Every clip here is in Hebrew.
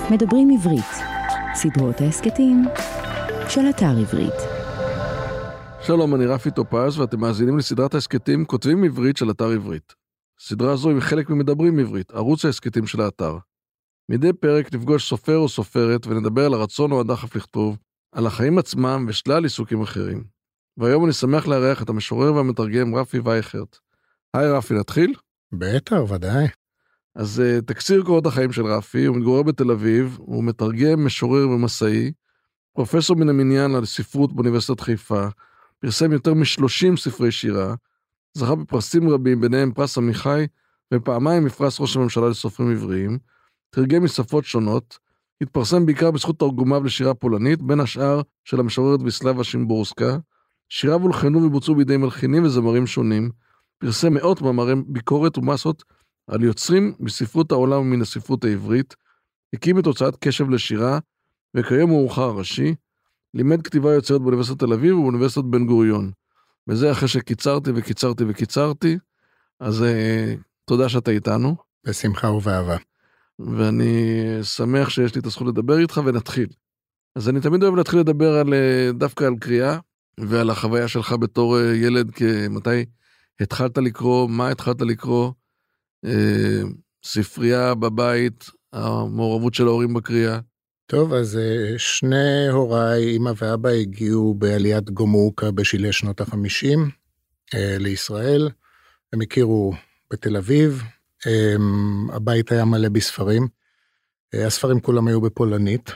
מדברים עברית, סדרות ההסקטים של אתר עברית. שלום, אני רפי טופז ואתם מאזינים לסדרת ההסקטים כותבים עברית של אתר עברית. סדרה זו היא חלק ממדברים עברית, ערוץ ההסקטים של האתר. מדי פרק נפגוש סופר או סופרת ונדבר על הרצון או הדחף לכתוב, על החיים עצמם ושלל עיסוקים אחרים. והיום אני שמח לארח את המשורר והמתרגם רפי וייכרט. היי רפי, נתחיל? בטח, ודאי. אז תקציר קורות החיים של רפי, הוא מתגורר בתל אביב, הוא מתרגם, משורר ומסאי, פרופסור מן המניין על ספרות באוניברסיטת חיפה, פרסם יותר מ-30 ספרי שירה, זכה בפרסים רבים, ביניהם פרס עמיחי, ופעמיים מפרס ראש הממשלה לסופרים עבריים, תרגם משפות שונות, התפרסם בעיקר בזכות תרגומיו לשירה פולנית, בין השאר של המשוררת ויסלבה שימבורסקה, שיריו הולחנו ובוצעו בידי מלחינים וזמרים שונים, פרסם מאות מאמרי ביקורת ומסות על יוצרים בספרות העולם ומן הספרות העברית, הקים את הוצאת קשב לשירה, וכיום הוא עורך הראשי, לימד כתיבה יוצרת באוניברסיטת תל אביב ובאוניברסיטת בן גוריון. וזה אחרי שקיצרתי, אז תודה שאתה איתנו. בשמחה ובאהבה. ואני שמח שיש לי את הזכות לדבר איתך ונתחיל. אז אני תמיד אוהב להתחיל לדבר דווקא על קריאה, ועל החוויה שלך בתור ילד, מתי התחלת לקרוא, מה התחלת לקרוא, ספרייה בבית, המעורבות של ההורים בקריאה. טוב, אז שני הוריי, אמא ואבא, הגיעו בעליית גומורקה בשלהי שנות ה-50 לישראל. הם הכירו בתל אביב, הבית היה מלא בספרים, הספרים כולם היו בפולנית,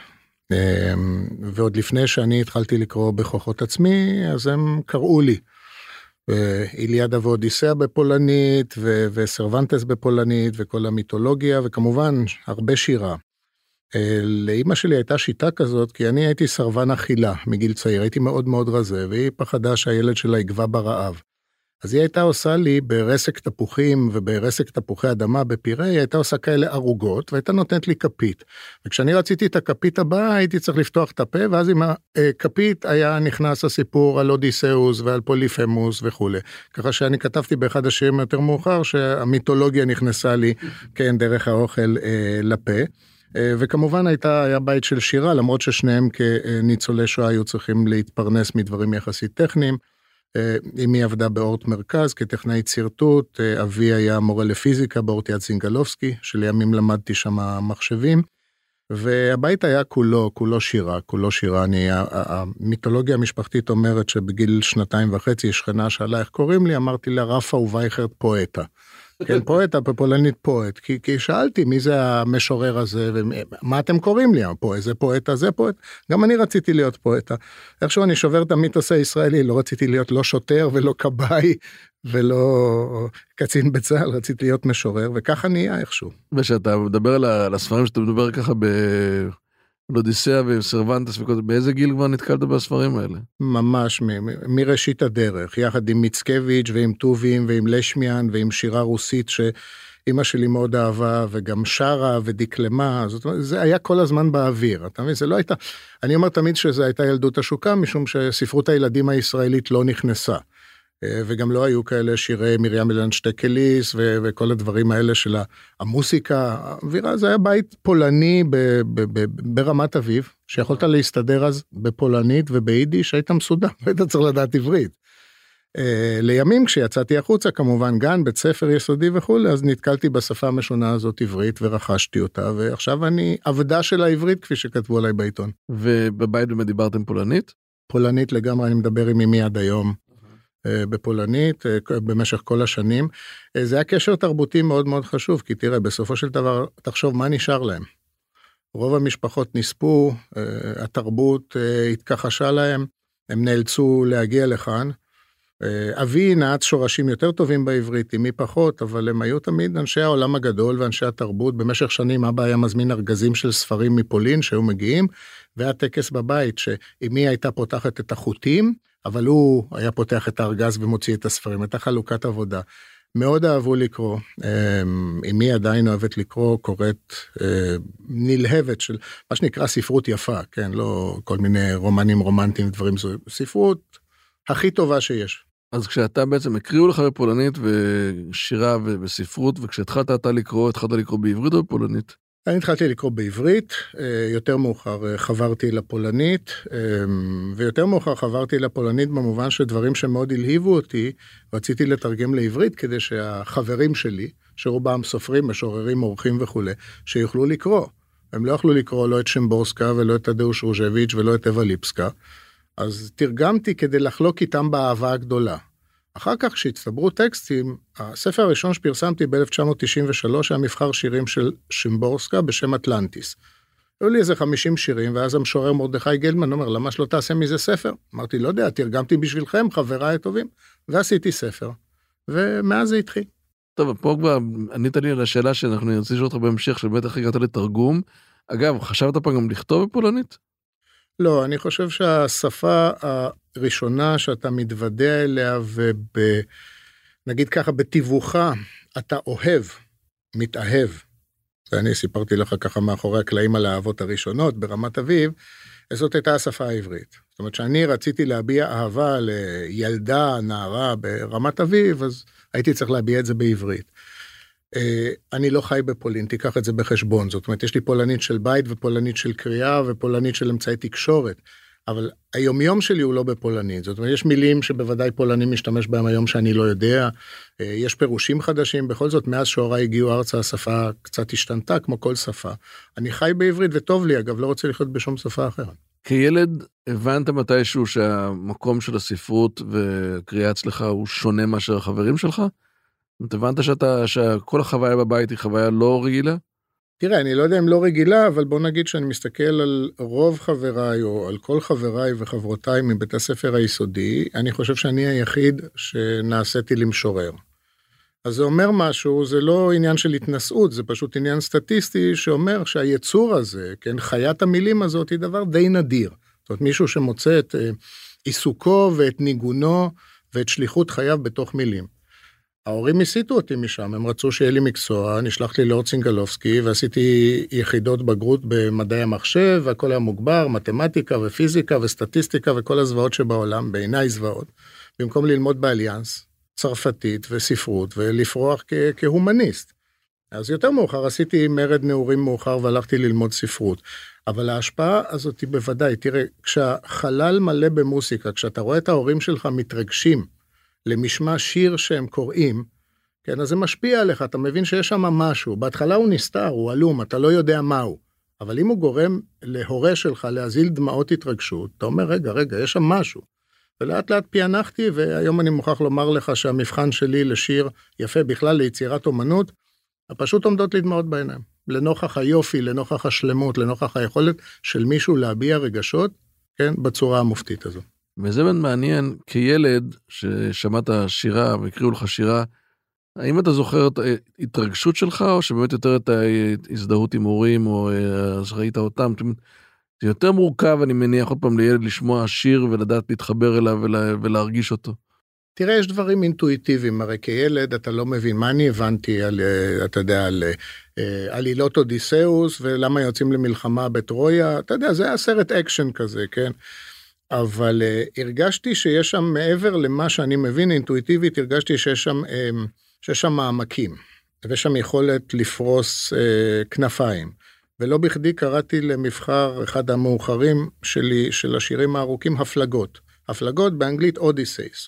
ועוד לפני שאני התחלתי לקרוא בכוחות עצמי, אז הם קראו לי. איליאדה ואודיסאה בפולנית, וסרבנטס בפולנית, וכל המיתולוגיה, וכמובן הרבה שירה. לאמא שלי הייתה שיטה כזאת, כי אני הייתי סרבן אכילה מגיל צעיר, הייתי מאוד מאוד רזה, והיא פחדה שהילד שלה יגבה ברעב. אז היא הייתה עושה לי ברסק תפוחים וברסק תפוחי אדמה בפירה, היא הייתה עושה כאלה ערוגות, והייתה נותנת לי כפית. וכשאני רציתי את הכפית הבאה, הייתי צריך לפתוח את הפה, ואז עם הכפית היה נכנס הסיפור על אודיסאוס ועל פוליפמוס וכו'. ככה שאני כתבתי באחד השירים יותר מאוחר, שהמיתולוגיה נכנסה לי, כן, דרך האוכל לפה. וכמובן היה בית של שירה, למרות ששניהם כניצולי שואה היו צריכים להתפרנס מדברים יחסית טכניים. אמי עבדה באורט מרכז כטכנאית צרטוט, אבי היה מורה לפיזיקה באורט יד סינגלובסקי, שלימים למדתי שם מחשבים, והבית היה כולו שירה. המיתולוגיה המשפחתית אומרת שבגיל 2.5 שכנה שאלה איך קוראים לי, אמרתי לה רפה וייכרט פואטה. כן, פואטה, בפולנית פואט, כי שאלתי מי זה המשורר הזה, ומה אתם קוראים לי? זה פואטה, זה פואט. גם אני רציתי להיות פואטה. איכשהו אני שובר את המיתוס הישראלי, לא רציתי להיות לא שוטר ולא קבאי, ולא קצין בצהל, רציתי להיות משורר, וככה נהיה איכשהו. ושאתה מדבר על הספרים שאתה מדבר ככה באודיסאה וסרבנטס וכל זה, באיזה גיל כבר נתקלת בספרים האלה? ממש, מראשית הדרך, יחד עם מיצקביץ' ועם טובים ועם לשמיאן ועם שירה רוסית שאמא שלי מאוד אהבה, וגם שרה ודקלמה, זאת אומרת, זה היה כל הזמן באוויר, אתה מבין? זה לא הייתה, אני אומר תמיד שזה הייתה ילדות השוקה, משום שספרות הילדים הישראלית לא נכנסה. וגם לא היו כאלה שירי מרים מלנשטקליס וכל הדברים האלה של המוסיקה. האווירה, זה היה בית פולני ברמת אביב, שיכולת להסתדר אז בפולנית וביידיש, היית מסודר, היית צריך לדעת עברית. לימים כשיצאתי החוצה, כמובן גן, בית ספר יסודי וכו', אז נתקלתי בשפה המשונה הזאת עברית ורכשתי אותה, ועכשיו אני עבדה של העברית כפי שכתבו עליי בעיתון. ובבית באמת דיברתם פולנית? פולנית לגמרי, אני מדבר עם אמי עד היום. בפולנית, במשך כל השנים. זה היה קשר תרבותי מאוד מאוד חשוב, כי תראה, בסופו של דבר, תחשוב מה נשאר להם. רוב המשפחות נספו, התרבות התכחשה להם, הם נאלצו להגיע לכאן. אבי נעץ שורשים יותר טובים בעברית, אמי פחות, אבל הם היו תמיד אנשי העולם הגדול ואנשי התרבות. במשך שנים אבא היה מזמין ארגזים של ספרים מפולין שהיו מגיעים, והיה טקס בבית שאמי הייתה פותחת את החוטים, אבל הוא היה פותח את הארגז ומוציא את הספרים, הייתה חלוקת עבודה. מאוד אהבו לקרוא, אמי עדיין אוהבת לקרוא, קוראת נלהבת של מה שנקרא ספרות יפה, כן, לא כל מיני רומנים רומנטיים ודברים, זו ספרות הכי טובה שיש. אז כשאתה בעצם הקריאו לך בפולנית ושירה וספרות, וכשהתחלת אתה לקרוא, התחלת לקרוא בעברית או בפולנית? אני התחלתי לקרוא בעברית, יותר מאוחר חברתי לפולנית, ויותר מאוחר חברתי לפולנית במובן שדברים שמאוד הלהיבו אותי, רציתי לתרגם לעברית כדי שהחברים שלי, שרובם סופרים, משוררים, עורכים וכו', שיוכלו לקרוא. הם לא יכלו לקרוא לא את שימבורסקה ולא את תדאוש רוז'ביץ' ולא את אווה ליפסקה, אז תרגמתי כדי לחלוק איתם באהבה הגדולה. אחר כך כשהצטברו טקסטים, הספר הראשון שפרסמתי ב-1993 היה מבחר שירים של שימבורסקה בשם אטלנטיס. היו לי איזה 50 שירים, ואז המשורר מרדכי גלדמן אומר, למה שלא תעשה מזה ספר? אמרתי, לא יודע, תרגמתי בשבילכם, חבריי הטובים, ועשיתי ספר. ומאז זה התחיל. טוב, פה כבר ענית לי על השאלה שאנחנו נרצה לשאול אותך בהמשך, שבאמת איך הגעת לתרגום. אגב, חשבת פעם גם לכתוב בפולנית? לא, אני חושב שהשפה הראשונה שאתה מתוודע אליה, נגיד ככה, בתיווכה, אתה אוהב, מתאהב. ואני סיפרתי לך ככה מאחורי הקלעים על האהבות הראשונות ברמת אביב, זאת הייתה השפה העברית. זאת אומרת שאני רציתי להביע אהבה לילדה, נערה ברמת אביב, אז הייתי צריך להביע את זה בעברית. אני לא חי בפולין, תיקח את זה בחשבון. זאת אומרת, יש לי פולנית של בית ופולנית של קריאה ופולנית של אמצעי תקשורת. אבל היומיום שלי הוא לא בפולנית. זאת אומרת, יש מילים שבוודאי פולנים משתמש בהם היום שאני לא יודע. יש פירושים חדשים. בכל זאת, מאז שהוריי הגיעו ארצה, השפה קצת השתנתה כמו כל שפה. אני חי בעברית וטוב לי, אגב, לא רוצה לחיות בשום שפה אחרת. כילד, הבנת מתישהו שהמקום של הספרות וקריאה אצלך הוא שונה מאשר החברים שלך? הבנת שכל החוויה בבית היא חוויה לא רגילה? תראה, אני לא יודע אם לא רגילה, אבל בוא נגיד שאני מסתכל על רוב חבריי, או על כל חבריי וחברותיי מבית הספר היסודי, אני חושב שאני היחיד שנעשיתי למשורר. אז זה אומר משהו, זה לא עניין של התנסות, זה פשוט עניין סטטיסטי שאומר שהיצור הזה, כן, חיית המילים הזאת היא דבר די נדיר. זאת אומרת, מישהו שמוצא את עיסוקו ואת ניגונו ואת שליחות חייו בתוך מילים. ההורים הסיטו אותי משם, הם רצו שיהיה לי מקצוע, נשלחתי לאורט סינגלובסקי, ועשיתי יחידות בגרות במדעי המחשב, והכל היה מוגבר, מתמטיקה ופיזיקה וסטטיסטיקה וכל הזוועות שבעולם, בעיניי זוועות, במקום ללמוד באליאנס, צרפתית וספרות, ולפרוח כהומניסט. אז יותר מאוחר עשיתי מרד נעורים מאוחר, והלכתי ללמוד ספרות. אבל ההשפעה הזאת היא בוודאי, תראה, כשהחלל מלא במוסיקה, כשאתה רואה את ההורים שלך מתרגשים, למשמע שיר שהם קוראים, כן, אז זה משפיע עליך, אתה מבין שיש שם משהו, בהתחלה הוא נסתר, הוא עלום, אתה לא יודע מהו, אבל אם הוא גורם להורה שלך להזיל דמעות התרגשות, אתה אומר, רגע, יש שם משהו, ולאט לאט פענחתי, והיום אני מוכרח לומר לך שהמבחן שלי לשיר יפה בכלל, ליצירת אומנות, פשוט עומדות לי דמעות בעיניים, לנוכח היופי, לנוכח השלמות, לנוכח היכולת של מישהו להביע רגשות, כן, בצורה המופתית הזו. וזה באמת מעניין, כילד ששמעת שירה והקריאו לך שירה, האם אתה זוכר את ההתרגשות שלך, או שבאמת יותר את ההזדהות עם הורים, או ראית אותם? זה יותר מורכב, אני מניח עוד פעם לילד לשמוע שיר ולדעת להתחבר אליו ולהרגיש אותו. תראה, יש דברים אינטואיטיביים, הרי כילד אתה לא מבין, מה אני הבנתי על, אתה יודע, על עלילות אודיסאוס, ולמה יוצאים למלחמה בטרויה, אתה יודע, זה היה סרט אקשן כזה, כן? אבל הרגשתי שיש שם, מעבר למה שאני מבין אינטואיטיבית, הרגשתי שיש שם מעמקים, ויש שם יכולת לפרוס כנפיים, ולא בכדי קראתי למבחר אחד המאוחרים שלי, של השירים הארוכים, הפלגות. הפלגות באנגלית אודיסייס.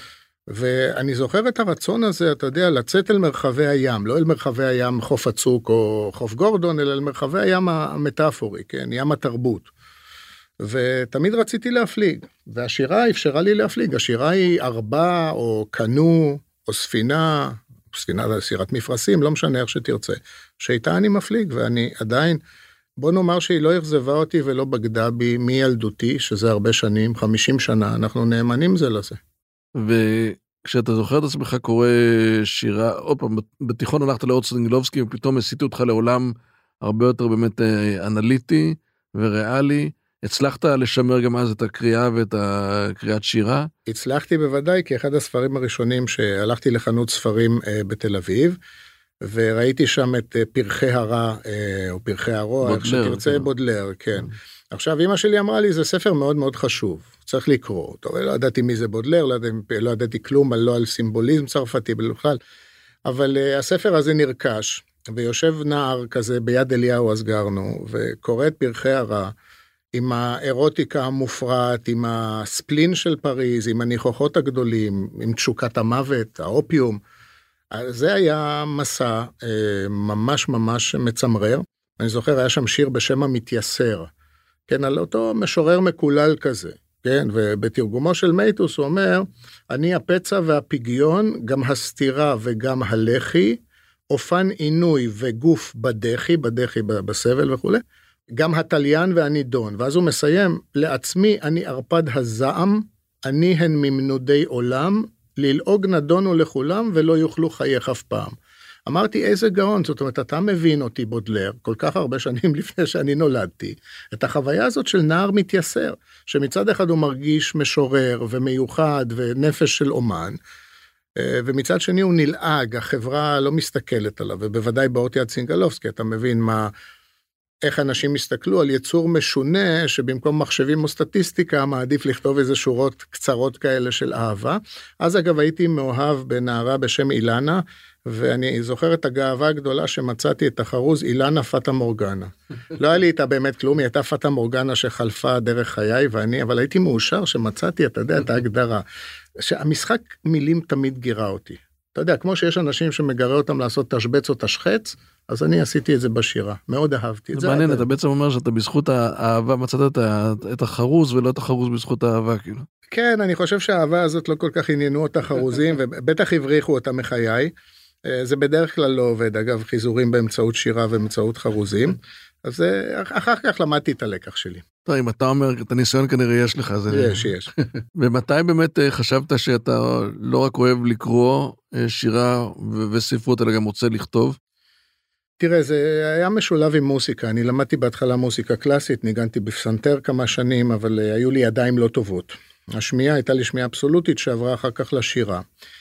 ואני זוכר את הרצון הזה, אתה יודע, לצאת אל מרחבי הים, לא אל מרחבי הים חוף הצוק או חוף גורדון, אלא אל מרחבי הים המטאפורי, כן, ים התרבות. ותמיד רציתי להפליג, והשירה אפשרה לי להפליג. השירה היא ארבע או קנו או ספינה זה סירת מפרשים, לא משנה איך שתרצה, שאיתה אני מפליג, ואני עדיין, בוא נאמר שהיא לא החזבה אותי ולא בגדה בי מילדותי, שזה הרבה שנים, 50 שנה, אנחנו נאמנים זה לזה. וכשאתה זוכר את עצמך קורא שירה, עוד פעם, בתיכון הלכת לאורט סינגלובסקי, ופתאום הסיטו אותך לעולם הרבה יותר באמת אנליטי וריאלי, הצלחת לשמר גם אז את הקריאה ואת הקריאת שירה? הצלחתי בוודאי, כי אחד הספרים הראשונים שהלכתי לחנות ספרים בתל אביב, וראיתי שם את פרחי הרע, או פרחי הרוע, שתרצה בודלר, כן. עכשיו, אמא שלי אמרה לי, זה ספר מאוד מאוד חשוב, צריך לקרוא אותו, לא ידעתי מי זה בודלר, לא ידעתי כלום, לא על סימבוליזם צרפתי בכלל, אבל הספר הזה נרכש, ויושב נער כזה ביד אליהו, אז גרנו, וקורא את פרחי הרע, עם האירוטיקה המופרעת, עם הספלין של פריז, עם הניחוחות הגדולים, עם תשוקת המוות, האופיום. זה היה מסע ממש ממש מצמרר. אני זוכר, היה שם שיר בשם המתייסר, כן, על אותו משורר מקולל כזה, כן, ובתרגומו של מייטוס הוא אומר, אני הפצע והפגיון, גם הסתירה וגם הלחי, אופן עינוי וגוף בדחי בסבל וכו', גם התליין והנידון, ואז הוא מסיים, לעצמי אני ארפד הזעם, אני הן ממנודי עולם, ללעוג נדונו לכולם ולא יוכלו חייך אף פעם. אמרתי, איזה גאון, זאת אומרת, אתה מבין אותי בודלר, כל כך הרבה שנים לפני שאני נולדתי, את החוויה הזאת של נער מתייסר, שמצד אחד הוא מרגיש משורר ומיוחד ונפש של אומן, ומצד שני הוא נלעג, החברה לא מסתכלת עליו, ובוודאי באות יד סינגלובסקי, אתה מבין איך אנשים מסתכלו על יצור משונה, שבמקום מחשבים או סטטיסטיקה, מעדיף לכתוב איזה שורות קצרות כאלה של אהבה. אז אגב הייתי מאוהב בנערה בשם אילנה, ואני זוכר את הגאווה הגדולה שמצאתי את החרוז אילנה פטה מורגנה. לא היה לי איתה באמת כלום, היא הייתה פטה מורגנה שחלפה דרך חיי ואני, אבל הייתי מאושר שמצאתי, אתה יודע, את ההגדרה. שהמשחק מילים תמיד גירה אותי. אתה יודע, כמו שיש אנשים שמגרה אותם לעשות תשבץ או תשחץ, אז אני עשיתי את זה בשירה, מאוד אהבתי את זה. זה מעניין, אתה בעצם אומר שאתה בזכות האהבה מצאת את החרוז ולא את החרוז בזכות האהבה, כאילו. כן, אני חושב שהאהבה הזאת לא כל כך עניינו אותה חרוזים, ובטח הבריחו אותה מחיי. זה בדרך כלל לא עובד, אגב, חיזורים באמצעות שירה ובאמצעות חרוזים, אז אחר כך למדתי את הלקח שלי. טוב, אם אתה אומר, את הניסיון כנראה יש לך. יש. ומתי באמת חשבת שאתה לא רק אוהב לקרוא שירה וספרות, אלא גם רוצה לכתוב? תראה, זה היה משולב עם מוסיקה, אני למדתי בהתחלה מוסיקה קלאסית, ניגנתי בפסנתר כמה שנים, אבל היו לי ידיים לא טובות. השמיעה הייתה לי שמיעה אבסולוטית שעברה אחר כך לשירה.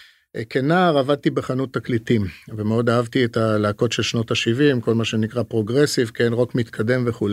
כנער עבדתי בחנות תקליטים, ומאוד אהבתי את הלהקות של שנות ה-70, כל מה שנקרא פרוגרסיב, כן, רוק מתקדם וכו'.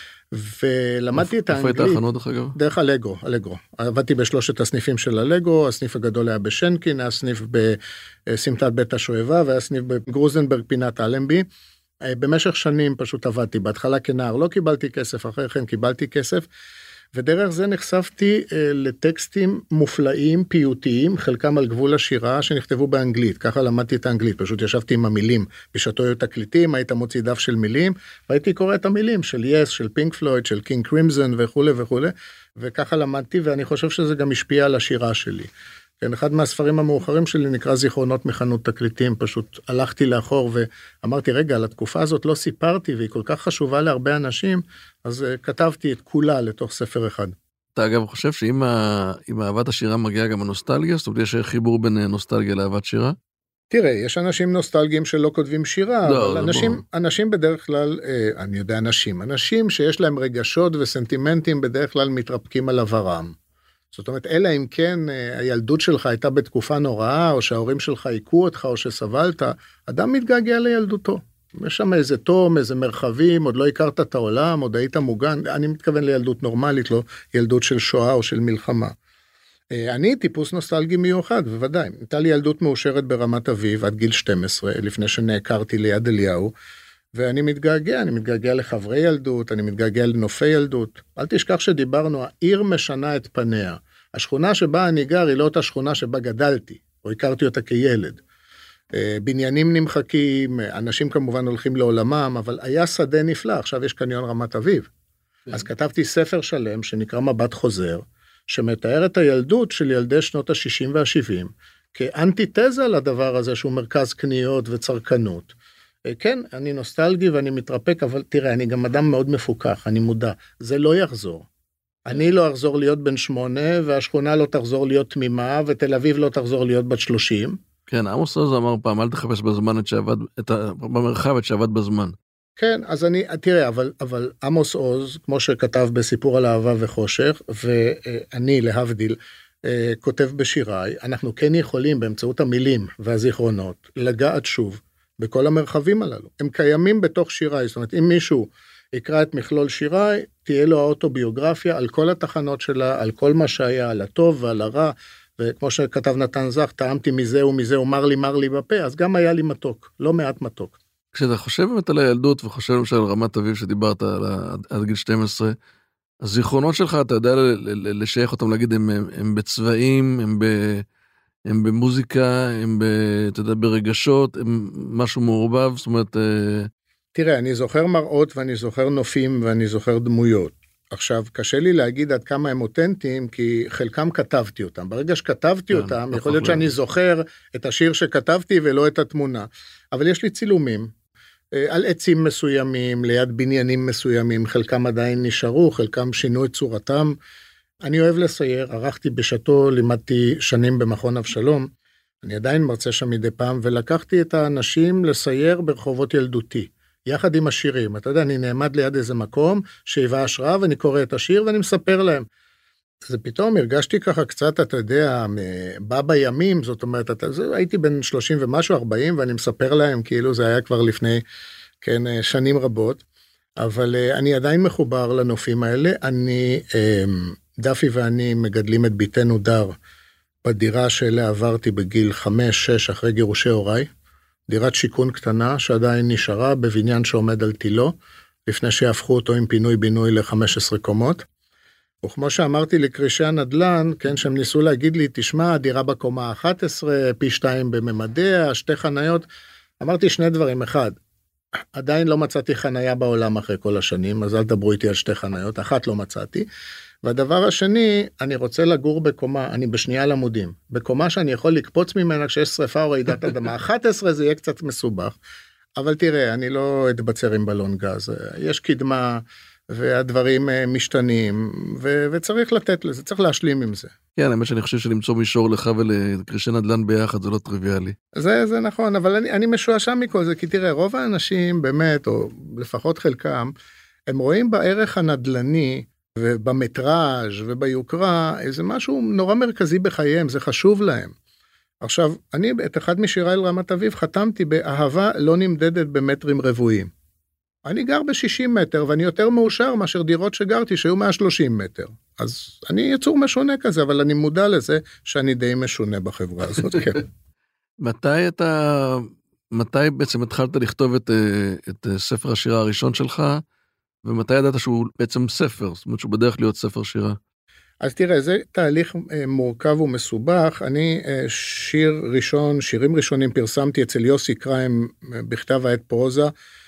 ולמדתי את האנגלית. איפה הייתה החנות, דרך אגב? דרך אלגרו. עבדתי בשלושת הסניפים של אלגרו, הסניף הגדול היה בשנקין, היה סניף בסמטת בית השואבה, והיה סניף בגרוזנברג פינת אלנבי. במשך שנים פשוט עבדתי, בהתחלה כנער לא קיבלתי כסף, אחרי כן קיבלתי כסף, ודרך זה נחשפתי לטקסטים מופלאים, פיוטיים, חלקם על גבול השירה שנכתבו באנגלית, ככה למדתי את האנגלית, פשוט ישבתי עם המילים, בשעתו היו תקליטים, היית מוציא דף של מילים, והייתי קורא את המילים של יס, של פינק פלויד, של קינג קרימזון וכו' וכו', וככה למדתי, ואני חושב שזה גם השפיע על השירה שלי. כן, אחד מהספרים המאוחרים שלי נקרא זיכרונות מחנות תקליטים, פשוט הלכתי לאחור ואמרתי, רגע, על התקופה הזאת לא סיפרתי, והיא כל כך חשובה להרבה אנשים, אז כתבתי את כולה לתוך ספר אחד. אתה אגב חושב שאם אהבת השירה מגיעה גם הנוסטלגיה, זאת אומרת, יש חיבור בין נוסטלגיה לאהבת שירה? תראה, יש אנשים נוסטלגיים שלא כותבים שירה, לא, אבל אנשים בדרך כלל, אני יודע אנשים שיש להם רגשות וסנטימנטים בדרך כלל מתרפקים על עברם. זאת אומרת, אלא אם כן הילדות שלך הייתה בתקופה נוראה, או שההורים שלך עיקו אותך, או שסבלת, אדם מתגעגע לילדותו. יש שם איזה תום, איזה מרחבים, עוד לא הכרת את העולם, עוד היית מוגן, אני מתכוון לילדות נורמלית, לא ילדות של שואה או של מלחמה. אני טיפוס נוסטלגי מיוחד, בוודאי. הייתה לי ילדות מאושרת ברמת אביב, עד גיל 12, לפני שנעקרתי ליד אליהו, ואני מתגעגע לחברי ילדות, אני מתגעגע לנופי ילדות. אל תשכח שדיברנו, העיר משנה את פניה. השכונה שבה אני גר היא לא אותה שכונה שבה גדלתי, או הכרתי אותה כילד. בניינים נמחקים, אנשים כמובן הולכים לעולמם, אבל היה שדה נפלא, עכשיו יש קניון רמת אביב. אז כתבתי ספר שלם שנקרא מבט חוזר, שמתאר את הילדות של ילדי שנות ה-60 וה-70, כאנטיתזה לדבר הזה שהוא מרכז קניות וצרכנות. כן, אני נוסטלגי ואני מתרפק, אבל תראה, אני גם אדם מאוד מפוקח, אני מודע, זה לא יחזור. אני לא אחזור להיות בן 8, והשכונה לא תחזור להיות תמימה, ותל אביב לא תחזור להיות בת 30. כן, עמוס עוז אמר פעם, אל תחפש בזמן במרחב את שעבד בזמן. כן, אז תראה, אבל עמוס עוז, כמו שכתב בסיפור על אהבה וחושך, ואני להבדיל, כותב בשיריי, אנחנו כן יכולים באמצעות המילים והזיכרונות, לגעת שוב, בכל המרחבים הללו. הם קיימים בתוך שיריי, זאת אומרת, אם מישהו יקרא את מכלול שיריי, תהיה לו האוטוביוגרפיה על כל התחנות שלה, על כל מה שהיה, על הטוב ועל הרע, וכמו שכתב נתן זך, טעמתי מזה ומזה, ומר לי בפה, אז גם היה לי מתוק, לא מעט מתוק. כשאתה חושב באמת על הילדות, וחושב למשל על רמת אביב שדיברת עד גיל 12, הזיכרונות שלך, אתה יודע לשייך אותם, להגיד, הם בצבעים, הם במוזיקה, אתה יודע, ברגשות, הם משהו מעורבב, זאת אומרת... תראה, אני זוכר מראות, ואני זוכר נופים, ואני זוכר דמויות. עכשיו, קשה לי להגיד עד כמה הם אותנטיים, כי חלקם כתבתי אותם. ברגע שכתבתי אותם, יכול להיות שאני זוכר את השיר שכתבתי, ולא את התמונה. אבל יש לי צילומים, על עצים מסוימים, ליד בניינים מסוימים, חלקם עדיין נשארו, חלקם שינו את צורתם. אני אוהב לסייר, ערכתי בשעתו, לימדתי שנים במכון אבשלום, אני עדיין מרצה שם מדי פעם, ולקחתי את האנשים לסייר ברחובות ילדותי, יחד עם השירים. אתה יודע, אני נעמד ליד איזה מקום, שהיווה השראה, ואני קורא את השיר, ואני מספר להם. זה פתאום הרגשתי ככה קצת, אתה יודע, בא בימים, זאת אומרת, הייתי בין 30 ומשהו, 40, ואני מספר להם, כאילו זה היה כבר לפני, כן, שנים רבות, אבל אני עדיין מחובר לנופים האלה. דפי ואני מגדלים את ביתנו דר, בדירה שאליה עברתי בגיל 5-6 אחרי גירושי הוריי, דירת שיכון קטנה שעדיין נשארה בבניין שעומד על תילו, לפני שהפכו אותו עם פינוי בינוי ל-15 קומות, וכמו שאמרתי לקרישי הנדל"ן, כן, שהם ניסו להגיד לי, תשמע, דירה בקומה 11, פי 2 בממדיה, 2 חניות, אמרתי שני דברים, אחד, עדיין לא מצאתי חניה בעולם אחרי כל השנים, אז אל דברו איתי על 2 חניות, אחת לא מצאתי, והדבר השני, אני רוצה לגור בקומה, אני בשנייה למודים, בקומה שאני יכול לקפוץ ממנה כשיש שריפה או רעידת אדמה, 11 זה יהיה קצת מסובך, אבל תראה, אני לא אתבצר עם בלון גז, יש קדמה, והדברים משתנים, וצריך לתת לזה, צריך להשלים עם זה. כן, האמת שאני חושב שלמצוא מישור לך ולקרישי נדל"ן ביחד, זה לא טריוויאלי. זה נכון, אבל אני משועשע מכל זה, כי תראה, רוב האנשים באמת, או לפחות חלקם, הם רואים בערך הנדל"ני, ובמטראז' וביוקרה, איזה משהו נורא מרכזי בחייהם, זה חשוב להם. עכשיו, אני את אחד משירי אל רמת אביב חתמתי באהבה לא נמדדת במטרים רבועים. אני גר ב-60 מטר, ואני יותר מאושר מאשר דירות שגרתי, שהיו 130 מטר. אז אני יצור משונה כזה, אבל אני מודע לזה שאני די משונה בחברה הזאת, כן. מתי בעצם התחלת לכתוב את ספר השירה הראשון שלך, ומתי ידעת שהוא בעצם ספר, זאת אומרת שהוא בדרך להיות ספר שירה? אז תראה, זה תהליך מורכב ומסובך. אני שירים ראשונים פרסמתי אצל יוסי קריים בכתב העת פרוזה,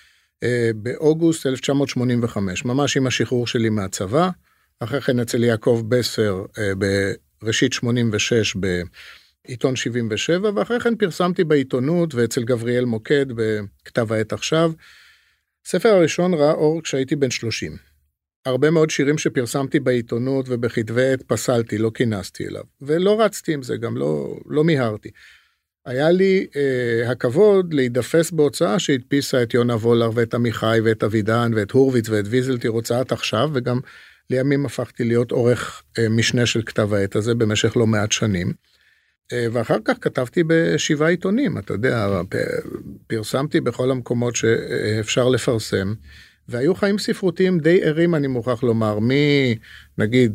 באוגוסט 1985, ממש עם השחרור שלי מהצבא, אחרי כן אצל יעקב בסר בראשית 86 בעיתון 77, ואחרי כן פרסמתי בעיתונות ואצל גבריאל מוקד בכתב העת עכשיו. ספר הראשון ראה אור כשהייתי בן 30. הרבה מאוד שירים שפרסמתי בעיתונות ובכתבי עת פסלתי, לא כינסתי אליו, ולא רצתי עם זה, גם לא מיהרתי. היה לי הכבוד להידפס בהוצאה שהדפיסה את יונה וולר ואת עמיחי ואת אבידן ואת הורוויץ ואת ויזלטיר, הוצאת עכשיו, וגם לימים הפכתי להיות עורך משנה של כתב העת הזה במשך לא מעט שנים. ואחר כך כתבתי ב7 עיתונים, אתה יודע, פרסמתי בכל המקומות שאפשר לפרסם, והיו חיים ספרותיים די ערים, אני מוכרח לומר, נגיד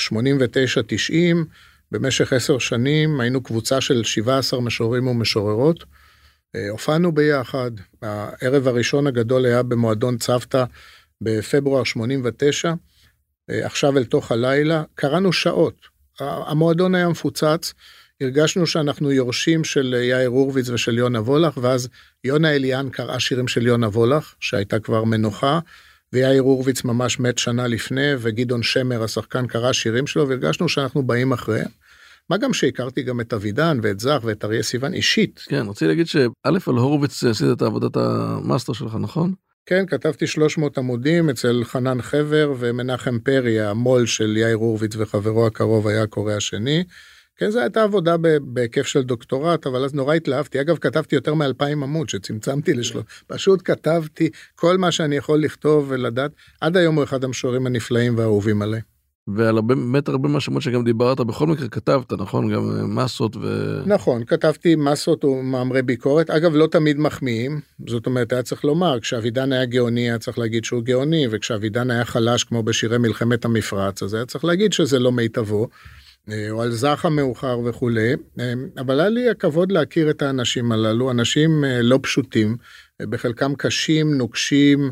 89-90, במשך 10 שנים היינו קבוצה של 17 משוררים ומשוררות, הופענו ביחד, הערב הראשון הגדול היה במועדון צוותא בפברואר 89, עכשיו אל תוך הלילה, קראנו שעות, המועדון היה מפוצץ, הרגשנו שאנחנו יורשים של יאיר הורוויץ ושל יונה וולך, ואז יונה אליאן קראה שירים של יונה וולך, שהייתה כבר מנוחה, ויאיר הורוויץ ממש מת שנה לפני, וגדעון שמר, השחקן, קרא שירים שלו, והרגשנו שאנחנו באים אחריהם. מה גם שהכרתי גם את אבידן ואת זך ואת אריה סיוון אישית. כן, רציתי להגיד שא' על הורוויץ עשית את עבודת המאסטר שלך, נכון? כן, כתבתי 300 עמודים אצל חנן חבר ומנחם פרי, המול של יאיר הורוויץ וחברו הקרוב היה הקורא השני. כן, זו הייתה עבודה בהיקף של דוקטורט, אבל אז נורא התלהבתי. אגב, כתבתי יותר מ2,000 עמוד שצמצמתי פשוט כתבתי כל מה שאני יכול לכתוב ולדעת. עד היום הוא אחד המשוררים הנפלאים והאהובים עליי. ועל באמת הרבה מהשמות שגם דיברת, בכל מקרה כתבת, נכון? גם מסות נכון, כתבתי מסות ומאמרי ביקורת. אגב, לא תמיד מחמיאים. זאת אומרת, היה צריך לומר, כשאבידן היה גאוני, היה צריך להגיד שהוא גאוני, וכשאבידן היה חלש, כמו בשירי מלחמת המפרץ, אז היה צריך להגיד שזה לא מיטבו. או על זך המאוחר וכו', אבל היה לי הכבוד להכיר את האנשים הללו, אנשים לא פשוטים, בחלקם קשים, נוקשים,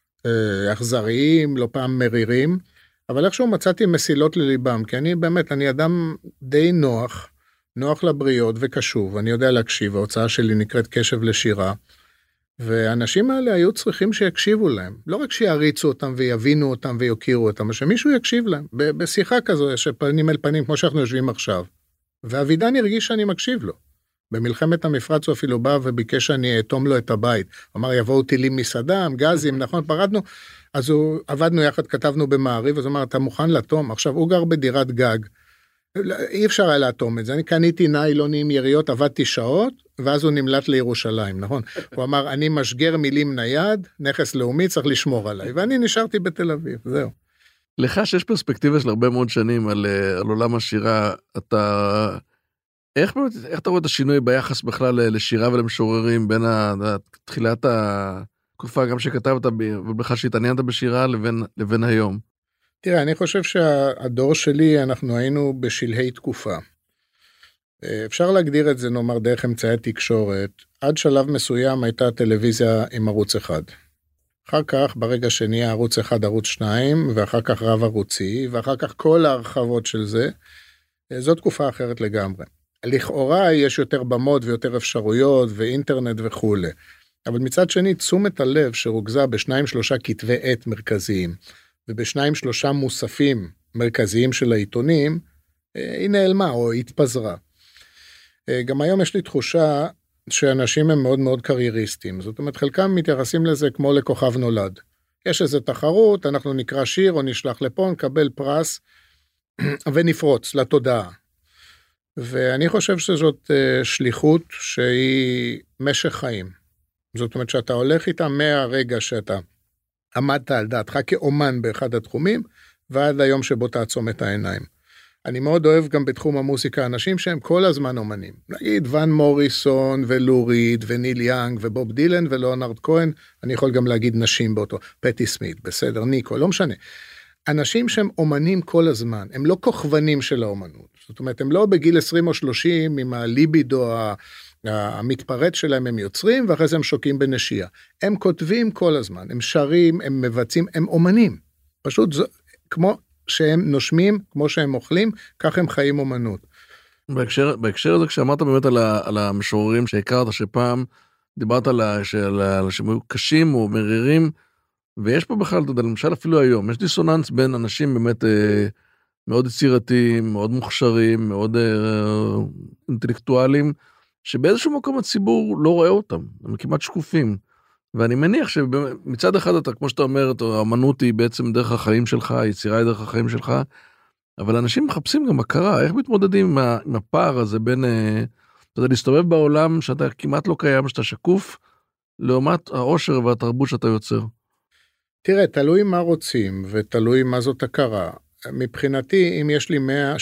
אכזריים, לא פעם מרירים, אבל איכשהו מצאתי מסילות לליבם, כי אני אדם די נוח לבריות וקשוב, אני יודע להקשיב, ההוצאה שלי נקראת קשב לשירה, והאנשים האלה היו צריכים שיקשיבו להם, לא רק שיעריצו אותם ויבינו אותם ויוקירו אותם, שמישהו יקשיב להם, בשיחה כזו שפנים אל פנים, כמו שאנחנו יושבים עכשיו, ואבידן הרגיש שאני מקשיב לו, במלחמת המפרץ הוא אפילו בא וביקש שאני אתום לו את הבית, אמר יבואו טילים מסדם, גזים, נכון, פרדנו, אז עבדנו יחד, כתבנו במעריב, אז הוא אמר, אתה מוכן לתום? עכשיו הוא גר בדירת גג, אי אפשר היה לאטום את זה, אני קניתי ניילונים, יריות, עבדתי שעות, ואז הוא נמלט לירושלים, נכון? הוא אמר, אני משגר מילים נייד, נכס לאומי, צריך לשמור עליי, ואני נשארתי בתל אביב, זהו. לך שיש פרספקטיבה של הרבה מאוד שנים על עולם השירה, איך אתה רואה את השינוי ביחס בכלל לשירה ולמשוררים, בין תחילת התקופה, גם שכתבת, ובכלל שהתעניינת בשירה, לבין היום? תראה, אני חושב שהדור שלי, אנחנו היינו בשלהי תקופה. אפשר להגדיר את זה, נאמר, דרך אמצעי תקשורת. עד שלב מסוים הייתה טלוויזיה עם ערוץ אחד. אחר כך, ברגע שנהיה ערוץ אחד, ערוץ 2, ואחר כך רב ערוצי, ואחר כך כל ההרחבות של זה, זו תקופה אחרת לגמרי. לכאורה יש יותר במות ויותר אפשרויות ואינטרנט וכו'. אבל מצד שני, תשומת הלב שרוכזה ב2-3 כתבי עת מרכזיים, וב2-3 מוספים מרכזיים של העיתונים, היא נעלמה או התפזרה. גם היום יש לי תחושה שאנשים הם מאוד מאוד קרייריסטים, זאת אומרת חלקם מתייחסים לזה כמו לכוכב נולד. יש איזו תחרות, אנחנו נקרא שיר או נשלח לפה, נקבל פרס ונפרוץ לתודעה. ואני חושב שזאת שליחות שהיא משך חיים. זאת אומרת שאתה הולך איתה מהרגע שאתה עמדת על דעתך כאומן באחד התחומים, ועד היום שבו תעצום את העיניים. אני מאוד אוהב גם בתחום המוסיקה אנשים שהם כל הזמן אומנים. נגיד ון מוריסון ולוריד וניל יאנג ובוב דילן ולאונרד כהן, אני יכול גם להגיד נשים באותו, פטי סמית, בסדר, ניקו, לא משנה. אנשים שהם אומנים כל הזמן, הם לא כוכבנים של האומנות. זאת אומרת, הם לא בגיל 20 או 30 עם הליבידו המתפרץ שלהם הם יוצרים, ואחרי זה הם שוקים בנשייה. הם כותבים כל הזמן, הם שרים, הם מבצעים, הם אומנים. פשוט כמו שהם נושמים, כמו שהם אוכלים, כך הם חיים אומנות. בהקשר הזה, כשאמרת באמת על המשוררים שהכרת, שפעם דיברת על שהם היו קשים או מרירים, ויש פה בכלל, אתה יודע, למשל אפילו היום, יש דיסוננס בין אנשים באמת מאוד יצירתיים, מאוד מוכשרים, מאוד אינטלקטואלים, שבאיזשהו מקום הציבור לא רואה אותם, הם כמעט שקופים. ואני מניח שמצד אחד אתה, כמו שאתה אומר, האמנות היא בעצם דרך החיים שלך, היצירה היא דרך החיים שלך, אבל אנשים מחפשים גם הכרה, איך מתמודדים עם הפער הזה בין, אתה יודע, להסתובב בעולם שאתה כמעט לא קיים, שאתה שקוף, לעומת העושר והתרבות שאתה יוצר. תראה, תלוי מה רוצים, ותלוי מה זאת הכרה. מבחינתי, אם יש לי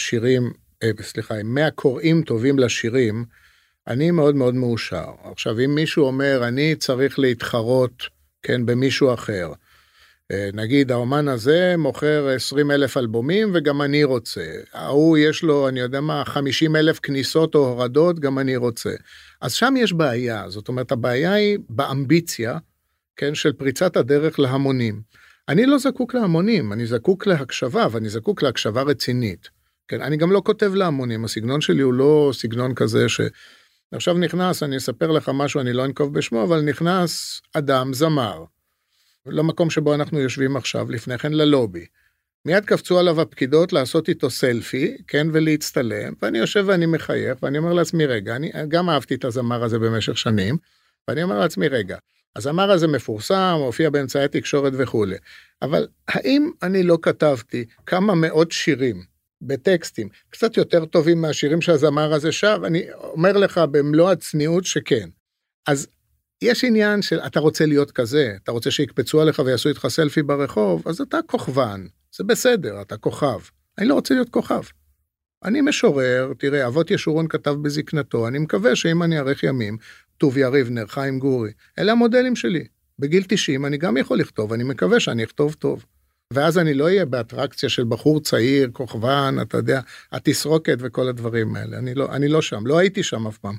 100 קוראים טובים לשירים, אני מאוד מאוד מאושר. עכשיו, אם מישהו אומר, אני צריך להתחרות, כן, במישהו אחר, נגיד, האומן הזה מוכר 20,000 אלבומים, וגם אני רוצה. הוא יש לו, אני יודע מה, 50,000 כניסות או הורדות, גם אני רוצה. אז שם יש בעיה, זאת אומרת, הבעיה היא באמביציה, כן, של פריצת הדרך להמונים. אני לא זקוק להמונים, אני זקוק להקשבה, ואני זקוק להקשבה רצינית. כן, אני גם לא כותב להמונים, הסגנון שלי הוא לא סגנון כזה ש... עכשיו נכנס, אני אספר לך משהו, אני לא אנקוב בשמו, אבל נכנס אדם, זמר, למקום שבו אנחנו יושבים עכשיו, לפני כן ללובי. מיד קפצו עליו הפקידות לעשות איתו סלפי, כן, ולהצטלם, ואני יושב ואני מחייך, ואני אומר לעצמי, רגע, אני גם אהבתי את הזמר הזה במשך שנים, ואני אומר לעצמי, רגע, הזמר הזה מפורסם, הופיע באמצעי תקשורת וכו'. אבל האם אני לא כתבתי כמה מאות שירים, בטקסטים, קצת יותר טובים מהשירים שהזמר הזה שר, אני אומר לך במלוא הצניעות שכן. אז יש עניין של, אתה רוצה להיות כזה, אתה רוצה שיקפצו עליך ויעשו איתך סלפי ברחוב, אז אתה כוכבן, זה בסדר, אתה כוכב. אני לא רוצה להיות כוכב. אני משורר, תראה, אבות ישורון כתב בזקנתו, אני מקווה שאם אני ארך ימים, טוביה ריבנר, חיים גורי, אלה המודלים שלי. בגיל 90 אני גם יכול לכתוב, אני מקווה שאני אכתוב טוב. ואז אני לא אהיה באטרקציה של בחור צעיר, כוכבן, אתה יודע, התסרוקת וכל הדברים האלה. אני לא שם, לא הייתי שם אף פעם.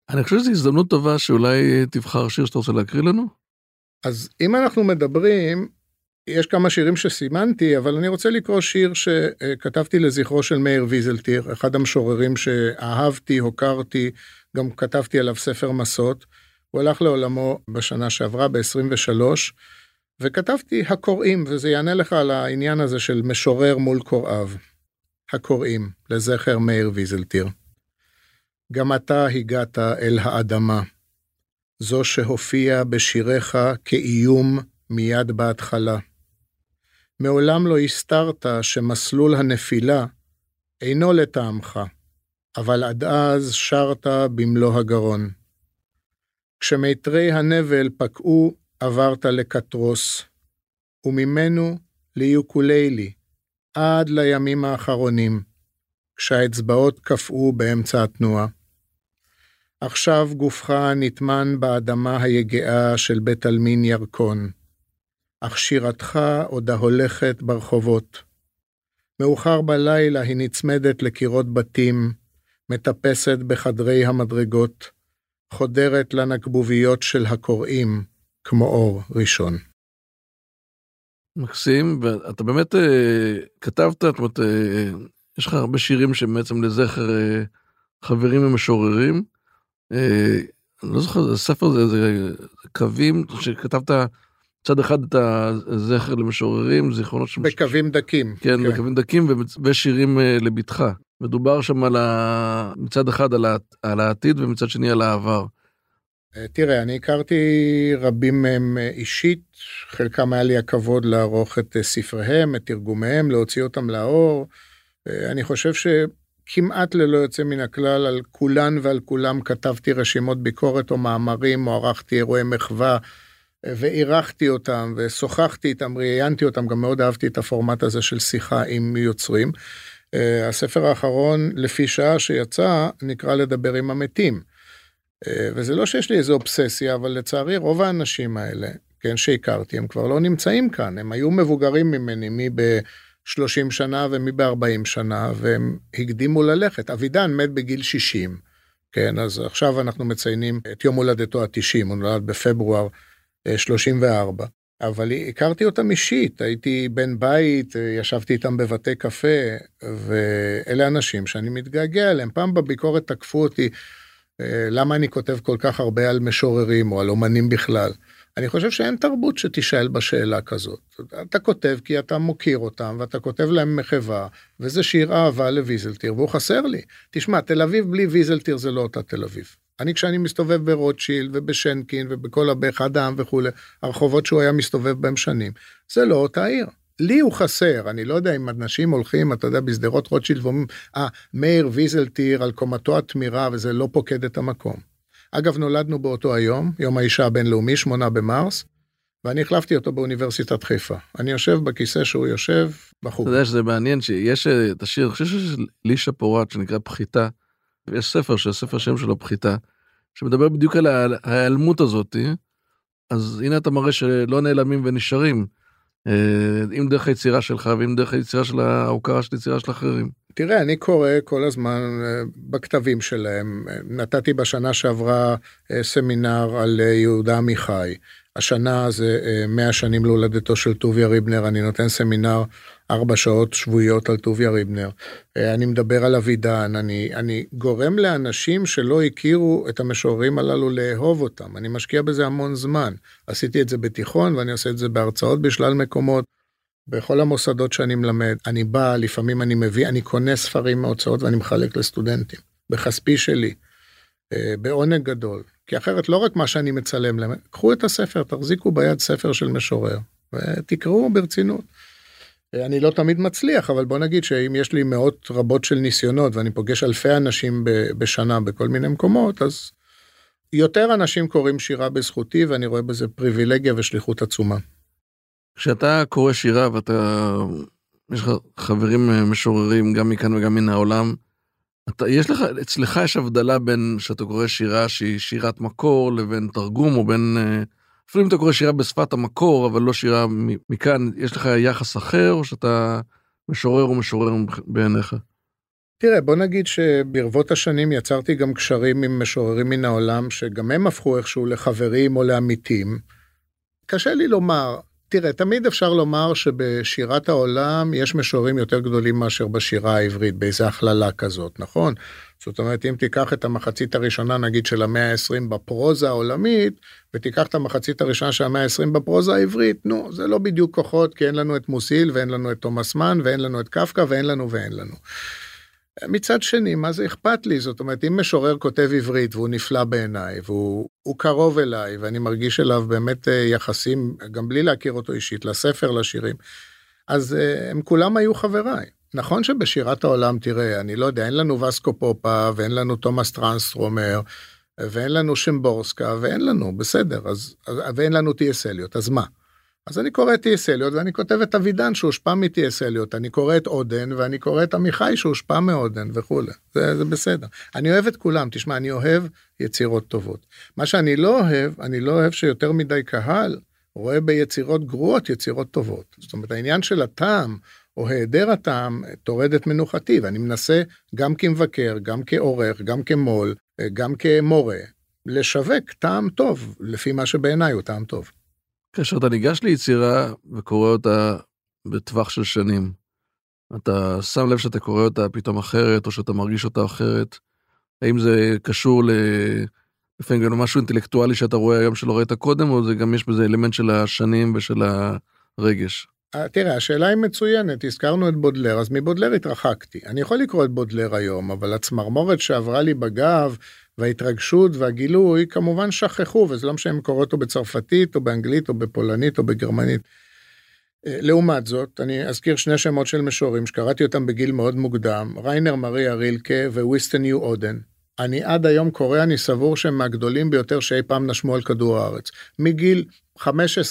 אני חושב שזו הזדמנות טובה שאולי תבחר שיר שאתה רוצה להקריא לנו. אז אם אנחנו מדברים, יש כמה שירים שסימנתי, אבל אני רוצה לקרוא שיר שכתבתי לזכרו של מאיר ויזלטיר, אחד המשוררים שאהבתי, הוקרתי, גם כתבתי עליו ספר מסות. הוא הלך לעולמו בשנה שעברה, ב-23, וכתבתי הקוראים, וזה יענה לך על העניין הזה של משורר מול קוראיו. הקוראים, לזכר מאיר ויזלטיר. גם אתה הגעת אל האדמה, זו שהופיע בשיריך כאיום מיד בהתחלה. מעולם לא הסתרת שמסלול הנפילה אינו לטעמך, אבל עד אז שרת במלוא הגרון. כשמיתרי הנבל פקעו, עברת לקטרוס, וממנו ליוקוללי, עד לימים האחרונים, כשהאצבעות קפאו באמצע התנועה. עכשיו גופך נטמן באדמה היגעה של בית אלמין ירקון, אך שירתך עוד ההולכת ברחובות. מאוחר בלילה היא נצמדת לקירות בתים, מטפסת בחדרי המדרגות, חודרת לנקבוביות של הקוראים, כמו אור ראשון. מקסים, ואתה באמת כתבת, זאת אומרת, יש לך הרבה שירים שבעצם לזכר חברים ומשוררים. אני לא זוכר, הספר זה קווים שכתבת צד אחד את הזכר למשוררים, זיכרונות בקווים דקים. כן, בקווים דקים ושירים לביתך. מדובר שם מצד אחד על העתיד ומצד שני על העבר. תראה, אני הכרתי רבים מהם אישית, חלקם היה לי הכבוד לערוך את ספריהם, את תרגומיהם, להוציא אותם לאור. אני חושב שכמעט ללא יוצא מן הכלל, על כולן ועל כולם כתבתי רשימות ביקורת או מאמרים, או ערכתי אירועי מחווה, ועירכתי אותם, ושוחחתי איתם, ראיינתי אותם, גם מאוד אהבתי את הפורמט הזה של שיחה עם יוצרים. הספר האחרון, לפי שעה שיצא, נקרא לדבר עם המתים. וזה לא שיש לי איזו אובססיה, אבל לצערי רוב האנשים האלה, כן, שהכרתי, הם כבר לא נמצאים כאן, הם היו מבוגרים ממני, מי ב-30 שנה ומי ב-40 שנה, והם הקדימו ללכת. אבידן מת בגיל 60, כן, אז עכשיו אנחנו מציינים את יום הולדתו ה-90, הוא נולד בפברואר 34, אבל הכרתי אותם אישית, הייתי בן בית, ישבתי איתם בבתי קפה, ואלה אנשים שאני מתגעגע אליהם. פעם בביקורת תקפו אותי, למה אני כותב כל כך הרבה על משוררים או על אומנים בכלל. אני חושב שאין תרבות שתשאל בשאלה כזאת. אתה כותב כי אתה מוקיר אותם, ואתה כותב להם מחווה, וזה שיר אהבה לויזלטיר, והוא חסר לי. תשמע, תל אביב בלי ויזלטיר זה לא אותה תל אביב. כשאני מסתובב ברוטשילד ובשנקין ובכל באחד העם וכו', הרחובות שהוא היה מסתובב בהם שנים, זה לא אותה עיר. לי הוא חסר, אני לא יודע אם אנשים הולכים, אתה יודע, בסדרות רוטשילד ואומרים, מאיר ויזלטיר על קומתו התמירה, וזה לא פוקד את המקום. אגב, נולדנו באותו היום, יום האישה הבינלאומי, 8 במרס, ואני החלפתי אותו באוניברסיטת חיפה. אני יושב בכיסא שהוא יושב בחוג. אתה יודע שזה מעניין שיש את השיר, אני חושב שיש לישה פורט שנקרא פחיתה, ויש ספר שהספר שם שלו פחיתה, שמדבר בדיוק על ההיעלמות הזאת, אז הנה אתה מראה שלא נעלמים ונשארים, עם דרך היצירה שלך, ועם דרך היצירה של ההוקרה של יצירה של אחרים. תראה, אני קורא כל הזמן בכתבים שלהם, נתתי בשנה שעברה סמינר על יהודה עמיחי, השנה זה 100 שנים להולדתו של טוביה ריבנר, אני נותן סמינר 4 שעות שבועיות על טוביה ריבנר, אני מדבר על אבידן, אני גורם לאנשים שלא הכירו את המשוררים הללו לאהוב אותם, אני משקיע בזה המון זמן, עשיתי את זה בתיכון ואני עושה את זה בהרצאות בשלל מקומות, בכל המוסדות שאני מלמד, אני בא, לפעמים אני מביא, אני קונה ספרים מהוצאות ואני מחלק לסטודנטים, בכספי שלי, בעונג גדול, כי אחרת לא רק מה שאני מצלם להם, קחו את הספר, תחזיקו ביד ספר של משורר, ותקראו ברצינות. אני לא תמיד מצליח, אבל בוא נגיד שאם יש לי מאות רבות של ניסיונות, ואני פוגש אלפי אנשים בשנה בכל מיני מקומות, אז יותר אנשים קוראים שירה בזכותי, ואני רואה בזה פריבילגיה ושליחות עצומה. כשאתה קורא שירה, יש לך חברים משוררים, גם מכאן וגם מן העולם, אצלך יש הבדלה בין שאתה קורא שירה שהיא שירת מקור, לבין תרגום, או בין, אפילו אם אתה קורא שירה בשפת המקור, אבל לא שירה מכאן, יש לך יחס אחר, או שאתה משורר או משורר בעיניך? תראה, בוא נגיד שברבות השנים יצרתי גם קשרים עם משוררים מן העולם, שגם הם הפכו איכשהו לחברים או לעמיתים. קשה לי לומר, תראה, תמיד אפשר לומר שבשירת העולם יש משוררים יותר גדולים מאשר בשירה העברית, באיזו הכללה כזאת, נכון? זאת אומרת, אם תיקח את המחצית הראשונה, נגיד, של המאה ה-20 בפרוזה העולמית, ותיקח את המחצית הראשונה של המאה ה-20 בפרוזה העברית, נו, זה לא בדיוק כוחות, כי אין לנו את מוסיל, ואין לנו את תומאס מן, ואין לנו את קפקא, ואין לנו. מצד שני, מה זה אכפת לי? זאת אומרת, אם משורר כותב עברית, והוא נפלא בעיניי, והוא קרוב אליי, ואני מרגיש אליו באמת יחסים, גם בלי להכיר אותו אישית, לספר, לשירים, אז הם כולם היו חבריי. נכון שבשירת העולם, תראה, אני לא יודע, אין לנו וסקו פופה, ואין לנו תומאס טרנסטרומר, ואין לנו שמבורסקה, ואין לנו, בסדר, ואין לנו טי.אס. אליוט, אז מה? אז אני קורא את טי.אס. אליוט, ואני כותב את אבידן שהושפע מטי.אס. אליוט, אני קורא את אודן, ואני קורא את עמיחי שהושפע מאודן וכו'. זה בסדר. אני אוהב את כולם, תשמע, אני אוהב יצירות טובות. מה שאני לא אוהב, אני לא אוהב שיותר מדי קהל רואה ביצירות גרועות יצירות טובות. זאת אומרת, העניין של הטעם, או היעדר הטעם, תורד את מנוחתי, ואני מנסה גם כמבקר, גם כעורך, גם כמול, גם כמורה, לשווק טעם טוב, לפי מה שבעיניי הוא טעם טוב. כאשר אתה ניגש ליצירה וקורא אותה בטווח של שנים, אתה שם לב שאתה קורא אותה פתאום אחרת, או שאתה מרגיש אותה אחרת, האם זה קשור לפעמים גם משהו אינטלקטואלי שאתה רואה היום שלא ראית קודם, או זה גם יש בזה אלמנט של השנים ושל הרגש? תראה, השאלה היא מצוינת, הזכרנו את בודלר, אז מבודלר התרחקתי. אני יכול לקרוא את בודלר היום, אבל הצמרמורת שעברה לי בגב, וההתרגשות והגילוי, כמובן שכחו, וזה לא משנה אם קורא אותו בצרפתית, או באנגלית, או בפולנית, או בגרמנית. לעומת זאת, אני אזכיר שני שמות של משוררים, שקראתי אותם בגיל מאוד מוקדם, ריינר מריה רילקה וויסטן יו אודן. אני עד היום קורא, אני סבור שהם מהגדולים ביותר שאי פעם נשמו על כדור הארץ. מגיל 15-16,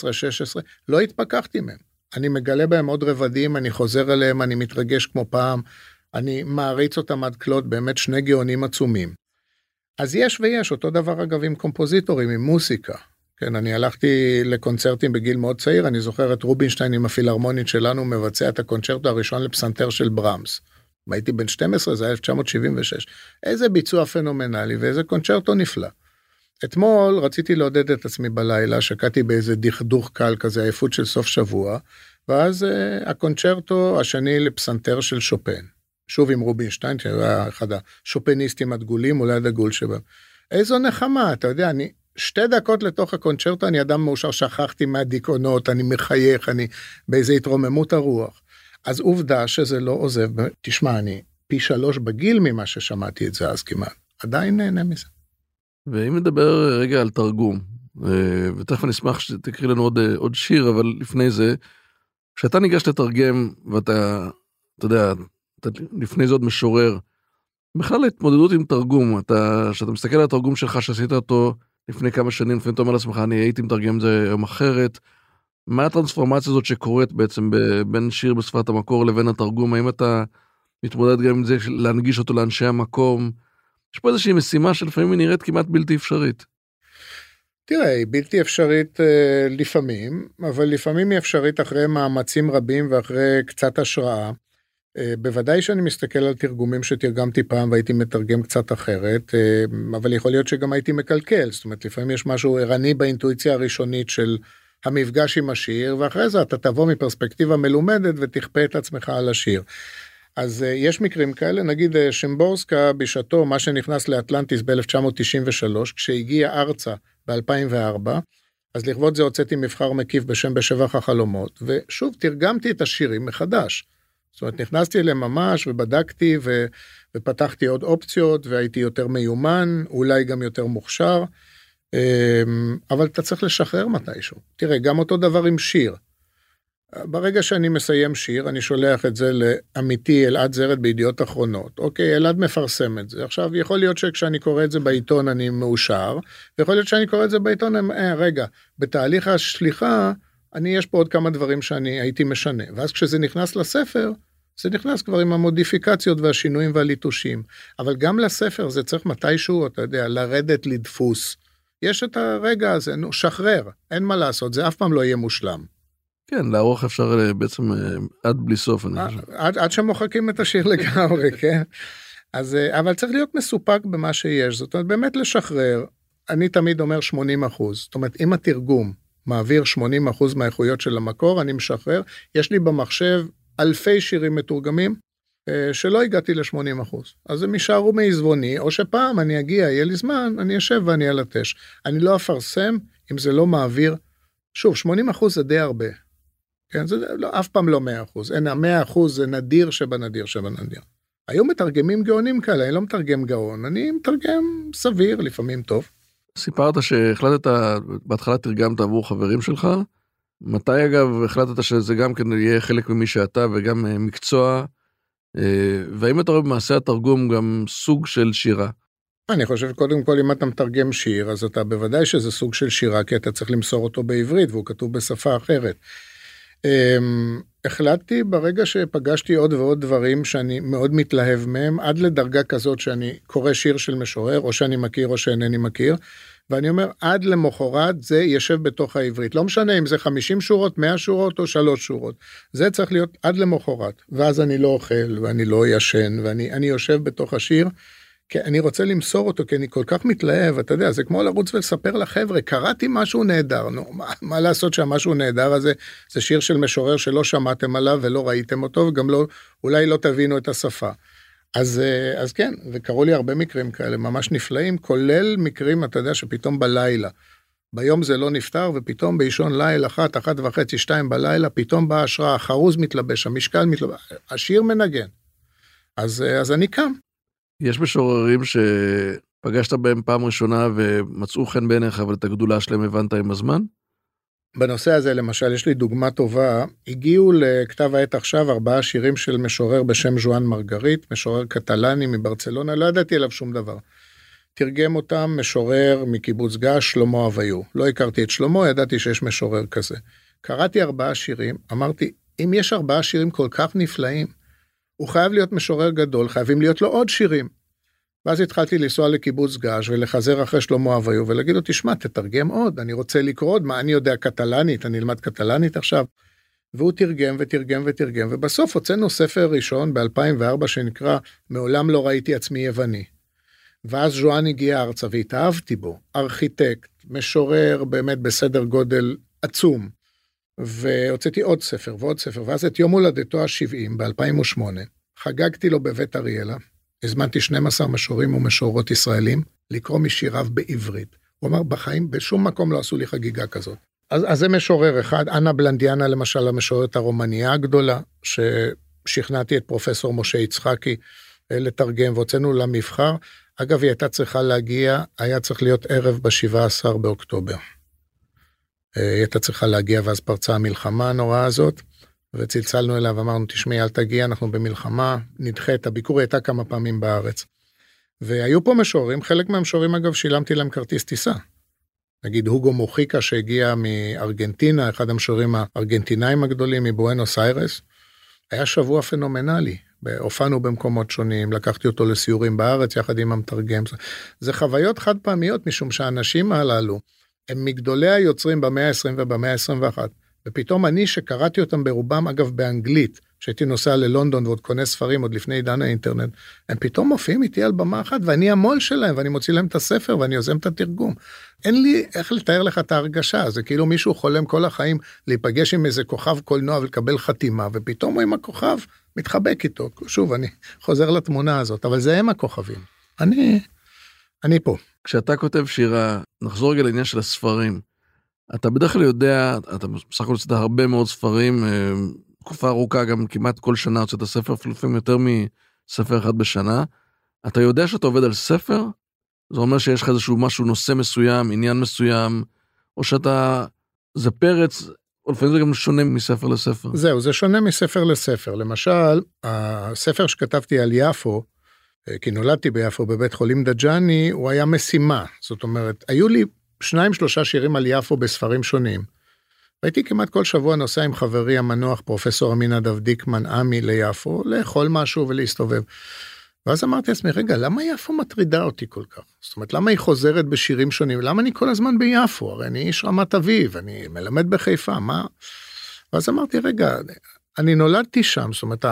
לא התפכחתי מהם. אני מגלה בהם עוד רבדים, אני חוזר אליהם, אני מתרגש כמו פעם, אני מעריץ אותם עד כלות, באמת שני גאונים עצומים. אז יש ויש, אותו דבר אגב עם קומפוזיטורים, עם מוסיקה. כן, אני הלכתי לקונצרטים בגיל מאוד צעיר, אני זוכר את רובינשטיין עם הפילהרמונית שלנו, מבצע את הקונצ'רטו הראשון לפסנתר של ברמס. הייתי בן 12, זה היה 1976. איזה ביצוע פנומנלי ואיזה קונצ'רטו נפלא. אתמול רציתי לעודד את עצמי בלילה, שקעתי באיזה דכדוך קל כזה, עייפות של סוף שבוע, ואז הקונצ'רטו השני לפסנתר של שופן. שוב עם רובינשטיין, שהיה אחד השופניסטים הדגולים, אולי הדגול שבהם. איזו נחמה, אתה יודע, אני 2 דקות לתוך הקונצ'רטו, אני אדם מאושר, שכחתי מהדיכאונות, אני מחייך, אני באיזה התרוממות הרוח. אז עובדה שזה לא עוזב, תשמע, אני פי 3 בגיל ממה ששמעתי את זה אז כמעט, עדיין נהנה מזה. ואם נדבר רגע על תרגום, ותכף אני אשמח שתקריא לנו עוד שיר, אבל לפני זה, כשאתה ניגש לתרגם, ואתה, אתה יודע, לפני זה עוד משורר, בכלל ההתמודדות עם תרגום, שאתה מסתכל על התרגום שלך, שעשית אותו לפני כמה שנים, לפני אתה אומר לעצמך, אני הייתי מתרגם זה יום אחרת, מה הטרנספורמציה הזאת שקורית בעצם בין שיר בשפת המקור לבין התרגום, האם אתה מתמודד גם עם זה להנגיש אותו לאנשי המקום, יש פה איזושהי משימה שלפעמים היא נראית כמעט בלתי אפשרית. תראה, היא בלתי אפשרית לפעמים, אבל לפעמים היא אפשרית אחרי מאמצים רבים ואחרי קצת השראה. בוודאי שאני מסתכל על תרגומים שתרגמתי פעם והייתי מתרגם קצת אחרת, אבל יכול להיות שגם הייתי מקלקל, זאת אומרת לפעמים יש משהו ערני באינטואיציה הראשונית של המפגש עם השיר, ואחרי זה אתה תבוא מפרספקטיבה מלומדת ותכפה את עצמך על השיר. אז יש מקרים כאלה, נגיד שמבורסקה בשעתו, מה שנכנס לאטלנטיס ב-1993, כשהגיע ארצה ב-2004, אז לכבוד זה הוצאתי מבחר מקיף בשם בשבח החלומות, ושוב תרגמתי את השירים מחדש. זאת אומרת, נכנסתי אליהם ממש ובדקתי ופתחתי עוד אופציות, והייתי יותר מיומן, אולי גם יותר מוכשר, אבל אתה צריך לשחרר מתישהו. תראה, גם אותו דבר עם שיר. ברגע שאני מסיים שיר, אני שולח את זה לעמיתי אלעד זרד בידיעות אחרונות. אוקיי, אלעד מפרסם את זה. עכשיו, יכול להיות שכשאני קורא את זה בעיתון אני מאושר, ויכול להיות שאני קורא את זה בעיתון, רגע, בתהליך השליחה, יש פה עוד כמה דברים שאני הייתי משנה. ואז כשזה נכנס לספר, זה נכנס כבר עם המודיפיקציות והשינויים והליטושים. אבל גם לספר זה צריך מתישהו, אתה יודע, לרדת לדפוס. יש את הרגע הזה, שחרר, אין מה לעשות, זה אף פעם לא יהיה מושלם. כן, לערוך אפשר בעצם עד בלי סוף, אני חושב. עד שמוחקים את השיר לגמרי, כן? אז, אבל צריך להיות מסופק במה שיש, זאת אומרת, באמת לשחרר, אני תמיד אומר 80%, זאת אומרת, אם התרגום מעביר 80% מהאיכויות של המקור, אני משחרר, יש לי במחשב אלפי שירים מתורגמים, שלא הגעתי ל-80%, אז הם יישארו מעזבוני, או שפעם אני אגיע, יהיה לי זמן, אני אשב ואני אלטש, אני לא אפרסם, אם זה לא מעביר, שוב, 80% זה די הרבה, כן, זה לא, אף פעם לא 100%, אין, 100% זה נדיר שבנדיר שבנדיר. היום מתרגמים גאונים כאלה, אני לא מתרגם גאון, אני מתרגם סביר, לפעמים טוב. סיפרת שהחלטת, בהתחלה תרגמת עבור חברים שלך, מתי אגב החלטת שזה גם כן יהיה חלק ממי שאתה וגם מקצוע, והאם אתה רואה במעשה התרגום גם סוג של שירה? אני חושב קודם כל אם אתה מתרגם שיר, אז אתה בוודאי שזה סוג של שירה, כי אתה צריך למסור אותו בעברית, והוא כתוב בשפה אחרת. החלטתי ברגע שפגשתי עוד ועוד דברים שאני מאוד מתלהב מהם, עד לדרגה כזאת שאני קורא שיר של משורר, או שאני מכיר או שאינני מכיר, ואני אומר, עד למחרת זה ישב בתוך העברית. לא משנה אם זה 50 שורות, 100 שורות או 3 שורות. זה צריך להיות עד למחרת. ואז אני לא אוכל ואני לא ישן, ואני יושב בתוך השיר, כי אני רוצה למסור אותו, כי אני כל כך מתלהב, אתה יודע, זה כמו לרוץ ולספר לחבר'ה, קראתי משהו נהדר, נו, מה לעשות שהמשהו נהדר הזה, זה שיר של משורר שלא שמעתם עליו ולא ראיתם אותו, וגם לא, אולי לא תבינו את השפה. אז כן, וקראו לי הרבה מקרים כאלה, ממש נפלאים, כולל מקרים, אתה יודע, שפתאום בלילה, ביום זה לא נפטר, ופתאום באישון ליל 1, 1:30, 2 בלילה, פתאום באה השראה, החרוז מתלבש, המשקל מתלבש, השיר מנגן. אז אני קם. יש משוררים שפגשת בהם פעם ראשונה ומצאו חן בעיניך, אבל את הגדולה שלהם הבנת עם הזמן? בנושא הזה, למשל, יש לי דוגמה טובה, הגיעו לכתב העת עכשיו 4 שירים של משורר בשם ז'ואן מרגריט, משורר קטלני מברצלונה, לא ידעתי עליו שום דבר. תרגם אותם משורר מקיבוץ גש, שלמה אביו. לא הכרתי את שלמה, ידעתי שיש משורר כזה. קראתי 4 שירים, אמרתי, אם יש 4 שירים כל כך נפלאים, הוא חייב להיות משורר גדול, חייבים להיות לו עוד שירים. ואז התחלתי לנסוע לקיבוץ גש ולחזר אחרי שלמה אביו ולהגיד לו, תשמע, תתרגם עוד, אני רוצה לקרוא עוד, מה אני יודע קטלנית, אני אלמד קטלנית עכשיו. והוא תרגם ותרגם ותרגם, ובסוף הוצאנו ספר ראשון ב-2004 שנקרא, מעולם לא ראיתי עצמי יווני. ואז ז'ואן הגיע ארצה והתאהבתי בו, ארכיטקט, משורר באמת בסדר גודל עצום. והוצאתי עוד ספר ועוד ספר, ואז את יום הולדתו ה-70 ב-2008, חגגתי לו בבית אריאלה, הזמנתי 12 משוררים ומשוררות ישראלים, לקרוא משיריו בעברית. הוא אמר, בחיים בשום מקום לא עשו לי חגיגה כזאת. אז זה משורר אחד, אנה בלנדיאנה למשל, המשוררת הרומניה הגדולה, ששכנעתי את פרופסור משה יצחקי לתרגם, והוצאנו למבחר, אגב היא הייתה צריכה להגיע, היה צריך להיות ערב ב-17 באוקטובר. היא הייתה צריכה להגיע, ואז פרצה המלחמה הנוראה הזאת, וצלצלנו אליו, אמרנו, תשמעי, אל תגיע, אנחנו במלחמה, נדחה את הביקור, הייתה כמה פעמים בארץ. והיו פה משוררים, חלק מהמשוררים אגב, שילמתי להם כרטיס טיסה. נגיד, הוגו מוחיקה שהגיע מארגנטינה, אחד המשוררים הארגנטינאים הגדולים, מבואנוס איירס, היה שבוע פנומנלי, הופענו במקומות שונים, לקחתי אותו לסיורים בארץ, יחד עם המתרגם. זה חוויות חד פעמיות, משום שהאנשים הללו, הם מגדולי היוצרים במאה ה-20 ובמאה ה-21, ופתאום אני שקראתי אותם ברובם, אגב באנגלית, שהייתי נוסע ללונדון ועוד קונה ספרים עוד לפני עידן האינטרנט, הם פתאום מופיעים איתי על במה אחת, ואני המול שלהם, ואני מוציא להם את הספר, ואני יוזם את התרגום. אין לי איך לתאר לך את ההרגשה, זה כאילו מישהו חולם כל החיים, להיפגש עם איזה כוכב קולנוע ולקבל חתימה, ופתאום הוא עם הכוכב מתחבק איתו. שוב, אני חוזר לתמונה הזאת, אבל זה הם הכוכבים. אני פה. כשאתה כותב שירה, נחזור רגע לעניין של הספרים, אתה בדרך כלל יודע, אתה בסך הכל הוצאת הרבה מאוד ספרים, תקופה ארוכה, גם כמעט כל שנה הוצאת ספר, לפעמים יותר מספר אחד בשנה, אתה יודע שאתה עובד על ספר? זה אומר שיש לך איזשהו משהו, נושא מסוים, עניין מסוים, או שאתה, זה פרץ, או לפעמים זה גם שונה מספר לספר. זהו, זה שונה מספר לספר. למשל, הספר שכתבתי על יפו, כי נולדתי ביפו בבית חולים דג'ני, הוא היה משימה. זאת אומרת, היו לי 2-3 שירים על יפו בספרים שונים. והייתי כמעט כל שבוע נוסע עם חברי המנוח, פרופסור אמינדב דיקמן עמי ליפו, לאכול משהו ולהסתובב. ואז אמרתי לעצמי, רגע, למה יפו מטרידה אותי כל כך? זאת אומרת, למה היא חוזרת בשירים שונים? למה אני כל הזמן ביפו? הרי אני איש רמת אביב, אני מלמד בחיפה, מה? ואז אמרתי, רגע, אני נולדתי שם, זאת אומרת,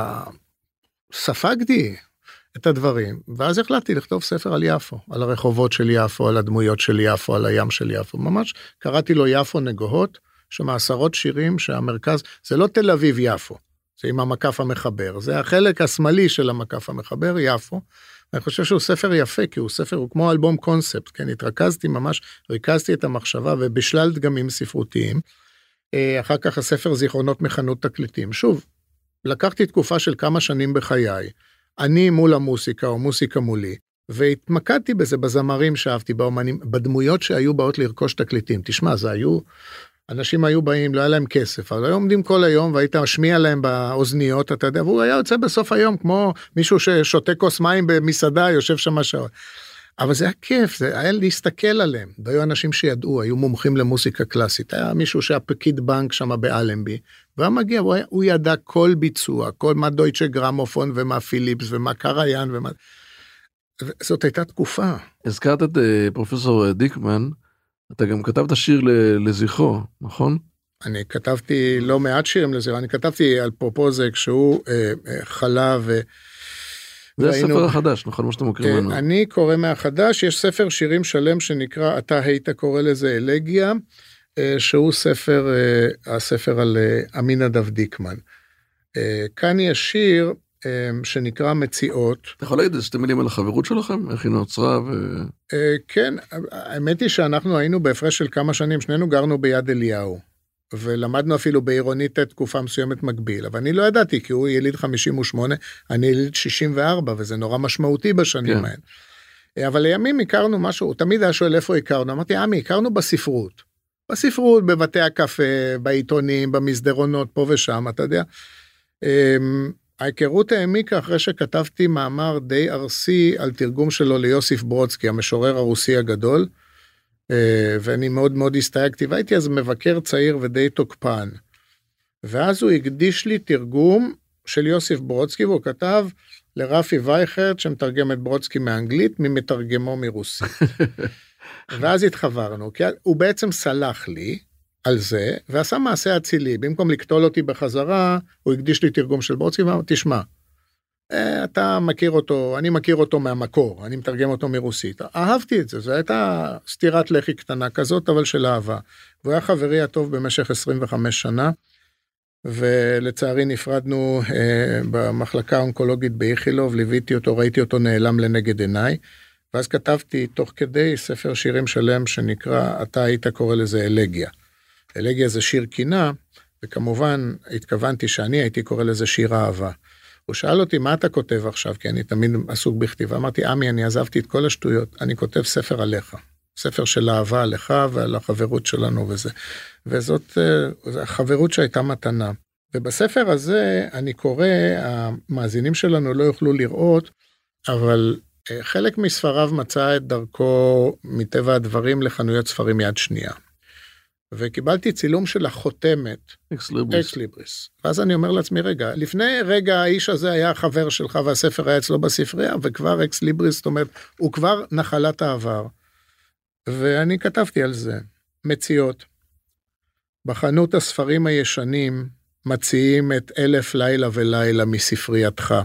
ספגתי את הדברים, ואז החלטתי לכתוב ספר על יפו, על הרחובות של יפו, על הדמויות של יפו, על הים של יפו, ממש קראתי לו יפו נגוהות, שם 10 שירים שהמרכז, זה לא תל אביב יפו, זה עם המקף המחבר, זה החלק השמאלי של המקף המחבר, יפו, אני חושב שהוא ספר יפה, כי הוא כמו אלבום קונספט, כן, התרכזתי ממש, ריכזתי את המחשבה, ובשלל דגמים ספרותיים, אחר כך הספר זיכרונות מחנות תקליטים, שוב, לקחתי תקופה של כמה שנים בחיי, אני מול המוסיקה, או מוסיקה מולי, והתמקדתי בזה בזמרים שאהבתי, באומנים, בדמויות שהיו באות לרכוש תקליטים, תשמע, זה היו, אנשים היו באים, לא היה להם כסף, אבל היו עומדים כל היום, והיית משמיע להם באוזניות, אתה יודע, והוא היה יוצא בסוף היום, כמו מישהו ששותה כוס מים במסעדה, יושב שם שעות. אבל זה היה כיף, זה היה להסתכל עליהם, והיו אנשים שידעו, היו מומחים למוסיקה קלאסית, היה מישהו שהיה פקיד בנק שם באלנבי, והוא מגיע, הוא ידע כל ביצוע, כל מה דויטשה גרמופון, ומה פיליפס, ומה קריין, ומה... זאת הייתה תקופה. הזכרת את פרופסור דיקמן, אתה גם כתבת שיר לזכרו, נכון? אני כתבתי לא מעט שירים לזכרו, אני כתבתי על פרופוזה כשהוא חלה זה הספר החדש, נכון? מה שאתה מקריא ממנו. אני קורא מהחדש, יש ספר שירים שלם שנקרא, אתה היית קורא לזה אלגיה, שהוא הספר על אמינדב דיקמן. כאן יש שיר שנקרא מציאות. אתה יכול להגיד שתי מילים על החברות שלכם? איך היא נוצרה? כן, האמת היא שאנחנו היינו בהפרש של כמה שנים, שנינו גרנו ביד אליהו, ולמדנו אפילו בעירונית תקופה מסוימת מקביל, אבל אני לא ידעתי, כי הוא יליד 58, אני יליד 64, וזה נורא משמעותי בשנים האלה. אבל לימים הכרנו משהו, הוא תמיד היה שואל איפה הכרנו, אמרתי, הכרנו בספרות, בבתי הקפה, בעיתונים, במסדרונות, פה ושם, אתה יודע. ההיכרות העמיקה אחרי שכתבתי מאמר די ארסי על תרגום שלו ליוסיף ברודסקי, המשורר הרוסי הגדול, ואני מאוד מאוד הסתייגתי, והייתי אז מבקר צעיר ודי תוקפן, ואז הוא הקדיש לי תרגום של יוסיף ברודסקי, והוא כתב לרפי וייכרט, שמתרגם את ברודסקי מאנגלית, ממתרגמו מרוסית. ואז התחברנו, כי הוא בעצם סלח לי על זה, ועשה מעשה אצילי, במקום לקטול אותי בחזרה, הוא הקדיש לי תרגום של ברודסקי, ואמר, תשמע, אתה מכיר אותו, אני מכיר אותו מהמקור, אני מתרגם אותו מרוסית. אהבתי את זה, זו הייתה סתירת לחי קטנה כזאת, אבל של אהבה. והוא היה חברי הטוב במשך 25 שנה, ולצערי נפרדנו במחלקה האונקולוגית באיכילוב, ליוויתי אותו, ראיתי אותו נעלם לנגד עיניי, ואז כתבתי תוך כדי ספר שירים שלם שנקרא, אתה היית קורא לזה אלגיה. אלגיה זה שיר קינה, וכמובן התכוונתי שאני הייתי קורא לזה שיר אהבה. הוא שאל אותי, מה אתה כותב עכשיו? כי אני תמיד עסוק בכתיבה. אמרתי, אני עזבתי את כל השטויות, אני כותב ספר עליך. ספר של אהבה עליך ועל החברות שלנו וזה. וזאת החברות שהייתה מתנה. ובספר הזה אני קורא, המאזינים שלנו לא יוכלו לראות, אבל חלק מספריו מצא את דרכו מטבע הדברים לחנויות ספרים יד שנייה. וקיבלתי צילום של החותמת, אקס ליבריס. ואז אני אומר לעצמי, לפני רגע האיש הזה היה חבר שלך והספר היה אצלו בספרייה, וכבר אקס ליבריס, זאת אומרת, הוא כבר נחלת העבר. ואני כתבתי על זה, מציאות. בחנות הספרים הישנים, מציעים את 1000 לילה ולילה מספרייתך.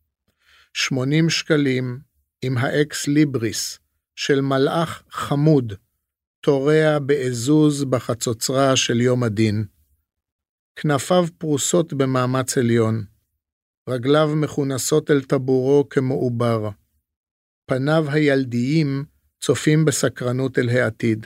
80 שקלים עם האקס ליבריס של מלאך חמוד, תורע בעזוז בחצוצרה של יום הדין. כנפיו פרוסות במאמץ עליון, רגליו מכונסות אל טבורו כמו עובר, פניו הילדיים צופים בסקרנות אל העתיד.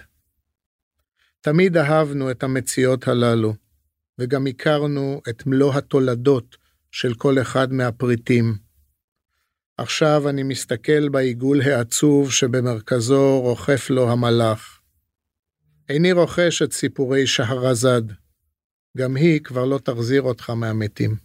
תמיד אהבנו את המציאות הללו, וגם הכרנו את מלוא התולדות של כל אחד מהפריטים. עכשיו אני מסתכל בעיגול העצוב שבמרכזו רוכף לו המלאך. איני רוכש את סיפורי שהרזד, גם היא כבר לא תחזיר אותך מהמתים.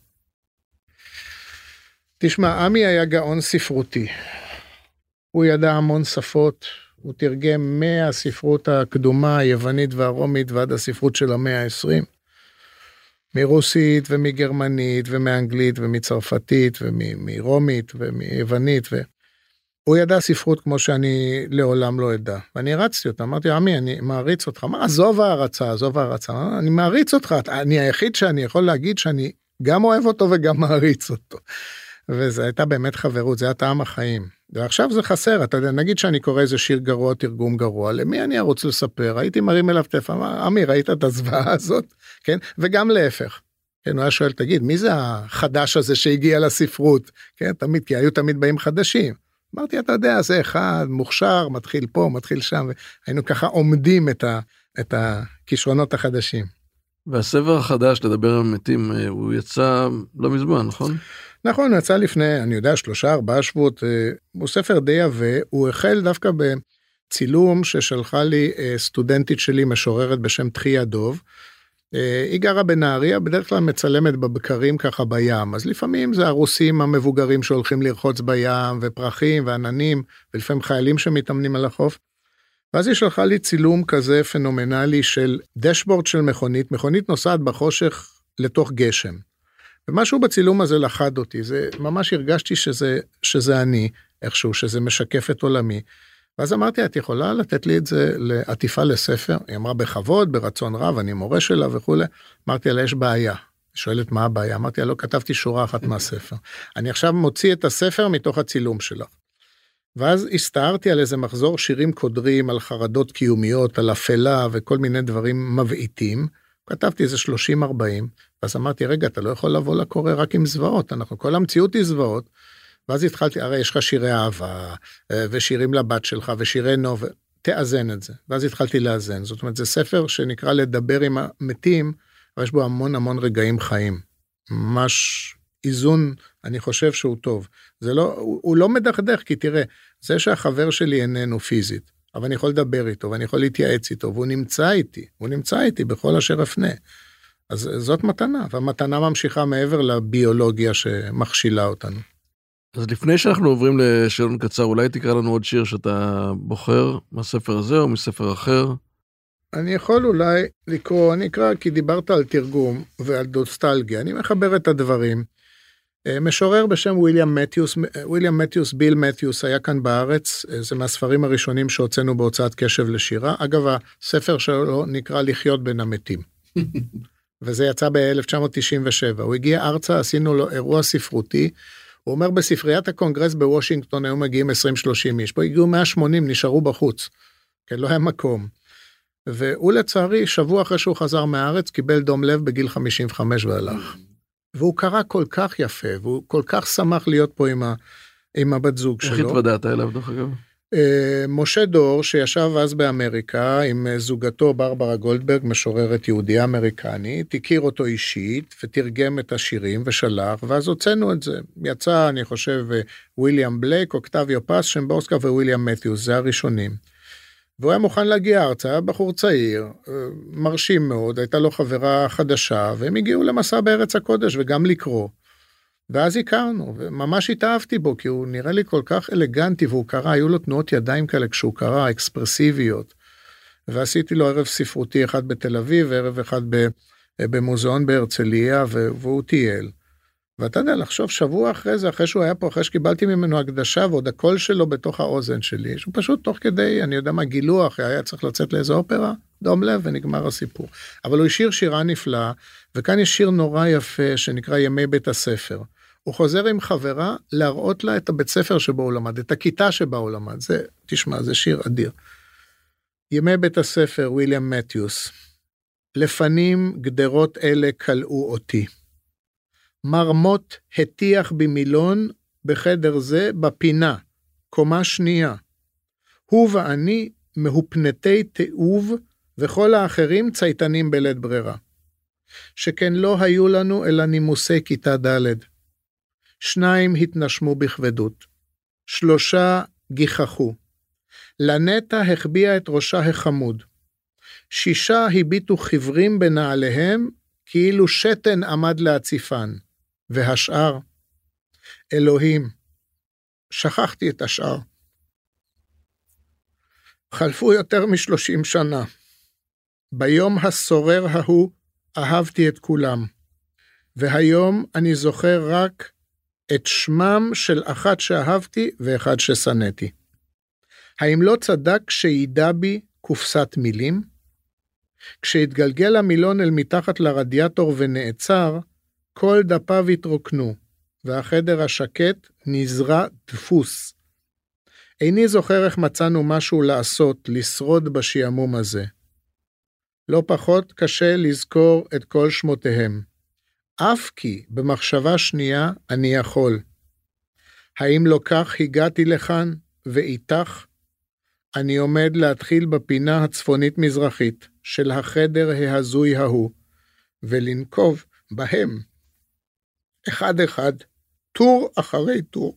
תשמע, עמי היה גאון ספרותי. הוא ידע המון שפות, הוא תרגם מהספרות הקדומה, היוונית והרומית, ועד הספרות של המאה ה-20. מרוסית ומגרמנית ומאנגלית ומצרפתית ומרומית ומיוונית. הוא ידע ספרות כמו שאני לעולם לא ידע, ואני הרצתי אותה, אמרתי, עמי, אני מעריץ אותך, מה, עזוב הערצה, אני מעריץ אותך, אני היחיד שאני יכול להגיד שאני גם אוהב אותו וגם מעריץ אותו. וזה הייתה באמת חברות, זה היה טעם החיים. ועכשיו זה חסר, אתה יודע, נגיד שאני קורא איזה שיר גרוע, תרגום גרוע, למי אני ארוץ לספר? הייתי מרים אליו טלפון, עמי, ראית את הזוועה הזאת? כן? וגם להפך. כן, הוא היה שואל, תגיד, מי זה החדש הזה שהגיע לספרות? כן, תמיד, כי היו תמיד באים חדשים. אמרתי, אתה יודע, זה אחד, מוכשר, מתחיל פה, מתחיל שם, והיינו ככה עומדים את הכישרונות החדשים. והספר החדש, לדבר על מתים, הוא יצא לא מזמן, נכון? נכון, הוא יצא לפני, אני יודע, 3-4 שבועות, הוא ספר די עבה, הוא החל דווקא בצילום ששלחה לי סטודנטית שלי, משוררת בשם תחיה דוב, היא גרה בנהריה, בדרך כלל מצלמת בבקרים ככה בים, אז לפעמים זה הרוסים המבוגרים שהולכים לרחוץ בים, ופרחים ועננים, ולפעמים חיילים שמתאמנים על החוף, ואז היא שלחה לי צילום כזה פנומנלי של דשבורד של מכונית נוסעת בחושך לתוך גשם, ומשהו בצילום הזה לחד אותי, זה ממש הרגשתי שזה אני, איכשהו, שזה משקף את עולמי, ואז אמרתי, את יכולה לתת לי את זה לעטיפה לספר? היא אמרה, בכבוד, ברצון רב, אני מורה שלה וכו'. אמרתי לה, יש בעיה. שואלת מה הבעיה? אמרתי לה, לא כתבתי שורה אחת מהספר. אני עכשיו מוציא את הספר מתוך הצילום שלך. ואז הסתערתי על איזה מחזור שירים קודרים, על חרדות קיומיות, על אפלה וכל מיני דברים מבעיטים. כתבתי איזה 30-40, ואז אמרתי, רגע, אתה לא יכול לבוא לקורא רק עם זוועות, כל המציאות היא זוועות. ואז התחלתי, הרי יש לך שירי אהבה, ושירים לבת שלך, ושירי נוב, תאזן את זה. ואז התחלתי לאזן. זאת אומרת, זה ספר שנקרא לדבר עם המתים, אבל יש בו המון רגעים חיים. ממש איזון, אני חושב שהוא טוב. הוא לא מדכדך, כי תראה, זה שהחבר שלי איננו פיזית, אבל אני יכול לדבר איתו, ואני יכול להתייעץ איתו, והוא נמצא איתי בכל אשר אפנה. אז זאת מתנה, והמתנה ממשיכה מעבר לביולוגיה שמכשילה אותנו. אז לפני שאנחנו עוברים לשאלון קצר, אולי תקרא לנו עוד שיר שאתה בוחר מהספר הזה או מספר אחר? אני יכול אולי לקרוא, אני אקרא כי דיברת על תרגום ועל נוסטלגיה, אני מחבר את הדברים. משורר בשם וויליאם מתיוס, ביל מתיוס, היה כאן בארץ, זה מהספרים הראשונים שהוצאנו בהוצאת קשב לשירה, אגב הספר שלו נקרא לחיות בין המתים, וזה יצא ב-1997, הוא הגיע ארצה, עשינו לו אירוע ספרותי, הוא אומר, בספריית הקונגרס בוושינגטון היו מגיעים 20-30 איש, פה הגיעו 180, נשארו בחוץ, כן, לא היה מקום. והוא לצערי, שבוע אחרי שהוא חזר מהארץ, קיבל דום לב בגיל 55 והלך. והוא קרא כל כך יפה, והוא כל כך שמח להיות פה עם הבת זוג שלו. איך התוודעת אליו, דרך אגב? משה דור, שישב אז באמריקה, עם זוגתו ברברה גולדברג, משוררת יהודיה אמריקנית, הכיר אותו אישית, ותרגם את השירים ושלח, ואז הוצאנו את זה. יצא, אני חושב, וויליאם בלייק, אוקטביו פס, שמבורסקה וויליאם מתיוס, זה הראשונים. והוא היה מוכן להגיע ארצה, היה בחור צעיר, מרשים מאוד, הייתה לו חברה חדשה, והם הגיעו למסע בארץ הקודש, וגם לקרוא. ואז הכרנו, וממש התאהבתי בו, כי הוא נראה לי כל כך אלגנטי, והוא קרא, היו לו תנועות ידיים כאלה כשהוא קרא, אקספרסיביות. ועשיתי לו ערב ספרותי אחד בתל אביב, וערב אחד במוזיאון בהרצליה, והוא טייל. ואתה יודע, לחשוב שבוע אחרי זה, אחרי שהוא היה פה, אחרי שקיבלתי ממנו הקדשה, ועוד הקול שלו בתוך האוזן שלי, שהוא פשוט תוך כדי, אני יודע מה, גילוח, היה צריך לצאת לאיזו אופרה, דום לב ונגמר הסיפור. אבל הוא השאיר שירה נפלאה, וכאן יש שיר נורא יפה, שנקרא ימי בית הספר. הוא חוזר עם חברה, להראות לה את הבית ספר שבו הוא למד, את הכיתה שבה הוא למד, זה, תשמע, זה שיר אדיר. ימי בית הספר, וויליאם מתיוס, לפנים גדרות אלה קלעו אותי. מרמות הטיח במילון בחדר זה בפינה, קומה שנייה. הוא ואני מהופנתי תאוב, וכל האחרים צייתנים בלית ברירה. שכן לא היו לנו אלא נימוסי כיתה ד'. 2 התנשמו בכבדות. 3 גיחכו. לנטה החביאה את ראשה החמוד. 6 הביטו חברים בנעליהם, כאילו שתן עמד להציפן. והשאר, אלוהים, שכחתי את השאר. חלפו יותר מ30 שנה. ביום הסורר ההוא אהבתי את כולם. והיום אני זוכר רק את שמם של אחד שאהבתי ואחד ששנאתי. האם לא צדק כשידע בי קופסת מילים? כשהתגלגל המילון אל מתחת לרדיאטור ונעצר, כל דפיו התרוקנו, והחדר השקט נזרע דפוס. איני זוכר איך מצאנו משהו לעשות, לשרוד בשעמום הזה. לא פחות קשה לזכור את כל שמותיהם. אף כי במחשבה שנייה אני יכול. האם לא כך הגעתי לכאן ואיתך? אני עומד להתחיל בפינה הצפונית-מזרחית של החדר ההזוי ההוא, ולנקוב בהם, אחד אחד, טור אחרי טור.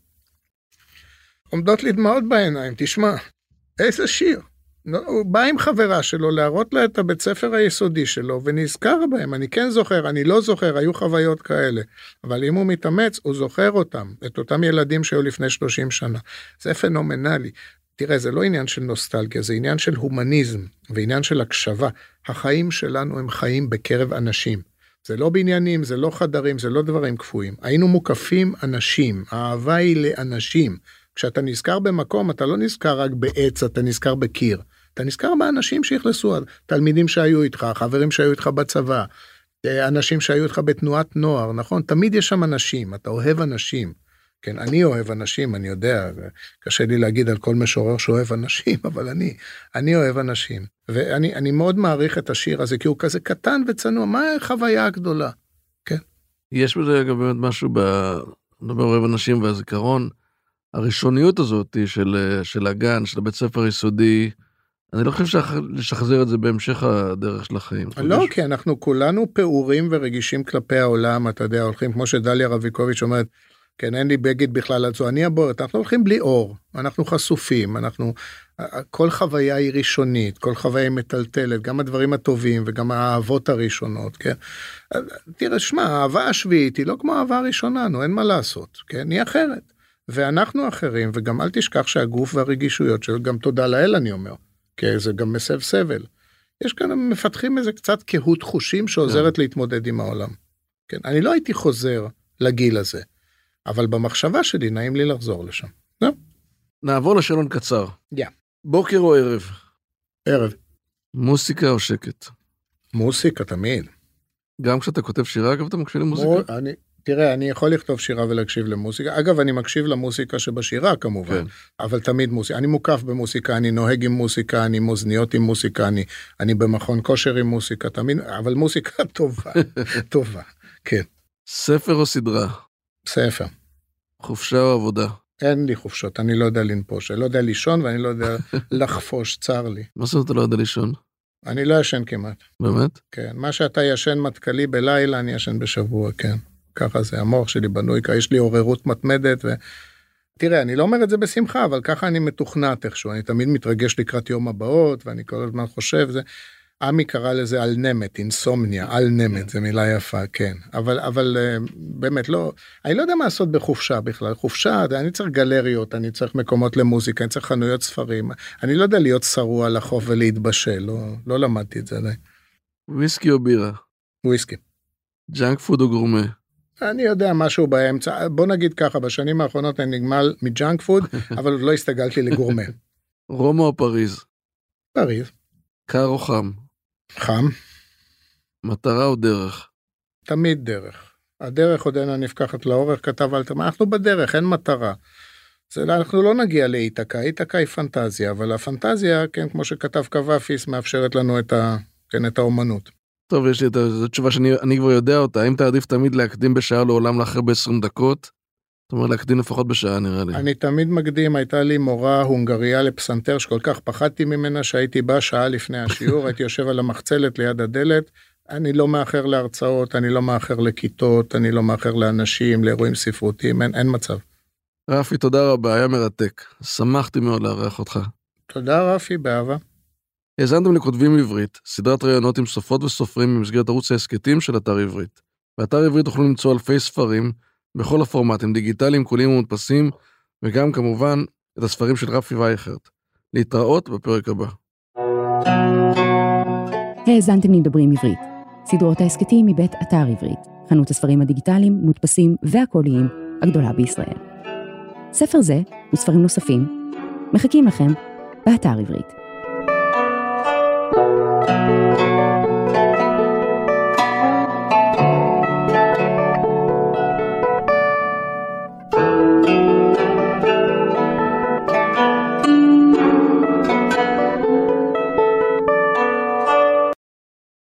עומדות לי דמעות בעיניים, תשמע, איזה שיר. הוא בא עם חברה שלו להראות לה את הבית ספר היסודי שלו, ונזכר בהם, אני כן זוכר, אני לא זוכר, היו חוויות כאלה, אבל אם הוא מתאמץ, הוא זוכר אותם, את אותם ילדים שהיו לפני 30 שנה. זה פנומנלי. תראה, זה לא עניין של נוסטלגיה, זה עניין של הומניזם, ועניין של הקשבה. החיים שלנו הם חיים בקרב אנשים. זה לא בניינים, זה לא חדרים, זה לא דברים קפואים. היינו מוקפים אנשים, האהבה היא לאנשים. כשאתה נזכר במקום, אתה לא נזכר רק בעץ, אתה נזכר בקיר. אתה נזכר באנשים שיכלסו, תלמידים שהיו איתך, חברים שהיו איתך בצבא, אנשים שהיו איתך בתנועת נוער, נכון? תמיד יש שם אנשים, אתה אוהב אנשים. כן, אני אוהב אנשים, אני יודע, קשה לי להגיד על כל משורר שאוהב אנשים, אבל אני אוהב אנשים. ואני מאוד מעריך את השיר הזה, כי הוא כזה קטן וצנוע, מה החוויה הגדולה? כן. יש בזה גם באמת משהו נדבר אוהב אנשים והזיכרון, הראשוניות הזאת של הגן, של הבית ספר היסודי, אני לא חושב לשחזר את זה בהמשך הדרך של החיים. לא, כי אנחנו כולנו פעורים ורגישים כלפי העולם, אתה יודע, הולכים כמו שדליה רביקוביץ' אומרת, כן, אין לי בגד בכלל על זו, אני הבוערת, אנחנו הולכים בלי אור, אנחנו חשופים, כל חוויה היא ראשונית, כל חוויה היא מטלטלת, גם הדברים הטובים וגם האהבות הראשונות, כן? תראה, שמע, האהבה השביעית היא לא כמו האהבה הראשונה, אין מה לעשות, כן? היא אחרת. ואנחנו אחרים, וגם אל תשכח שהגוף והרגישויות שלו, גם תודה לאל אני אומר, כי זה גם מסב סבל. יש כאן, מפתחים איזה קצת קהות חושים שעוזרת להתמודד עם העולם. כן, אני לא הייתי חוזר לגיל הזה, אבל במחשבה שלי נעים לי לחזור לשם. נעבור לשאלון קצר. Yeah. בוקר או ערב? ערב. מוסיקה או שקט? מוסיקה תמיד. גם כשאתה כותב שירה, אגב, אתה מקשיב למוזיקה? תראה, אני יכול לכתוב שירה ולהקשיב למוסיקה. אגב, אני מקשיב למוסיקה שבשירה כמובן, אבל תמיד מוסיקה. אני מוקף במוסיקה, אני נוהג עם מוסיקה, אני מוזניות עם מוסיקה, אני במכון כושר עם מוסיקה, תמיד, אבל מוסיקה טובה, טובה, כן. ספר או סדרה? ספר. חופשה או עבודה? אין לי חופשות, אני לא יודע לנפוש, אני לא יודע לישון ואני לא יודע לחפוש, צר לי. מה זאת אתה לא יודע לישון? אני לא ישן כמעט. באמת? כן, מה שאתה ישן מתקלי בלילה, אני ישן בשבוע, כן. ככה זה, המוח שלי בנוי, יש לי עוררות מתמדת, תראה, אני לא אומר את זה בשמחה, אבל ככה אני מתוכנת איכשהו, אני תמיד מתרגש לקראת יום הבאות, ואני כל הזמן חושב, עמי קרא לזה על נמת, אינסומניה, על נמת, זה מילה יפה, כן, אבל באמת לא, אני לא יודע מה לעשות בחופשה בכלל, חופשה, אני צריך גלריות, אני צריך מקומות למוזיקה, אני צריך חנויות ספרים, אני לא יודע להיות שרוע לחוף ולהתבשל, לא למדתי את זה עדיין. וויסקי או בירה? וויסקי. ג'אנק פוד או גורמה? אני יודע משהו באמצע, בוא נגיד ככה, בשנים האחרונות אני נגמל מג'אנק פוד, אבל עוד לא הסתגלתי לגורמה. רומא או פריז? פריז. קר או חם? חם. מטרה או דרך? תמיד דרך. הדרך עודנה נפקחת לאורך, כתב אלתרמן, אנחנו בדרך, אין מטרה. אנחנו לא נגיע לאיתקה, איתקה היא פנטזיה, אבל הפנטזיה, כן, כמו שכתב קוואפיס, מאפשרת לנו את האומנות. טוב, יש לי את התשובה שאני כבר יודע אותה, האם תעדיף תמיד להקדים בשעה לעולם לאחר ב-20 דקות? זאת אומרת, להקדים לפחות בשעה נראה לי. אני תמיד מקדים, הייתה לי מורה הונגריה לפסנתר, שכל כך פחדתי ממנה, שהייתי בא שעה לפני השיעור, הייתי יושב על המחצלת ליד הדלת, אני לא מאחר להרצאות, אני לא מאחר לכיתות, אני לא מאחר לאנשים, לאירועים ספרותיים, אין מצב. רפי, תודה רבה, היה מרתק. שמחתי מאוד לארח אותך. תודה רפי, באהבה. האזנתם לכותבים עברית, סדרת ראיונות עם סופרות וסופרים במסגרת ערוץ ההסכתים של אתר עברית. באתר עברית תוכלו למצוא אלפי ספרים, בכל הפורמטים, דיגיטליים, קוליים ומודפסים, וגם כמובן את הספרים של רפי וייכרט. להתראות בפרק הבא. האזנתם לדברים עברית, סדרות ההסכתים מבית אתר עברית, חנות הספרים הדיגיטליים, מודפסים והקוליים, הגדולה בישראל. ספר זה וספרים נוספים מחכים לכם באתר עברית.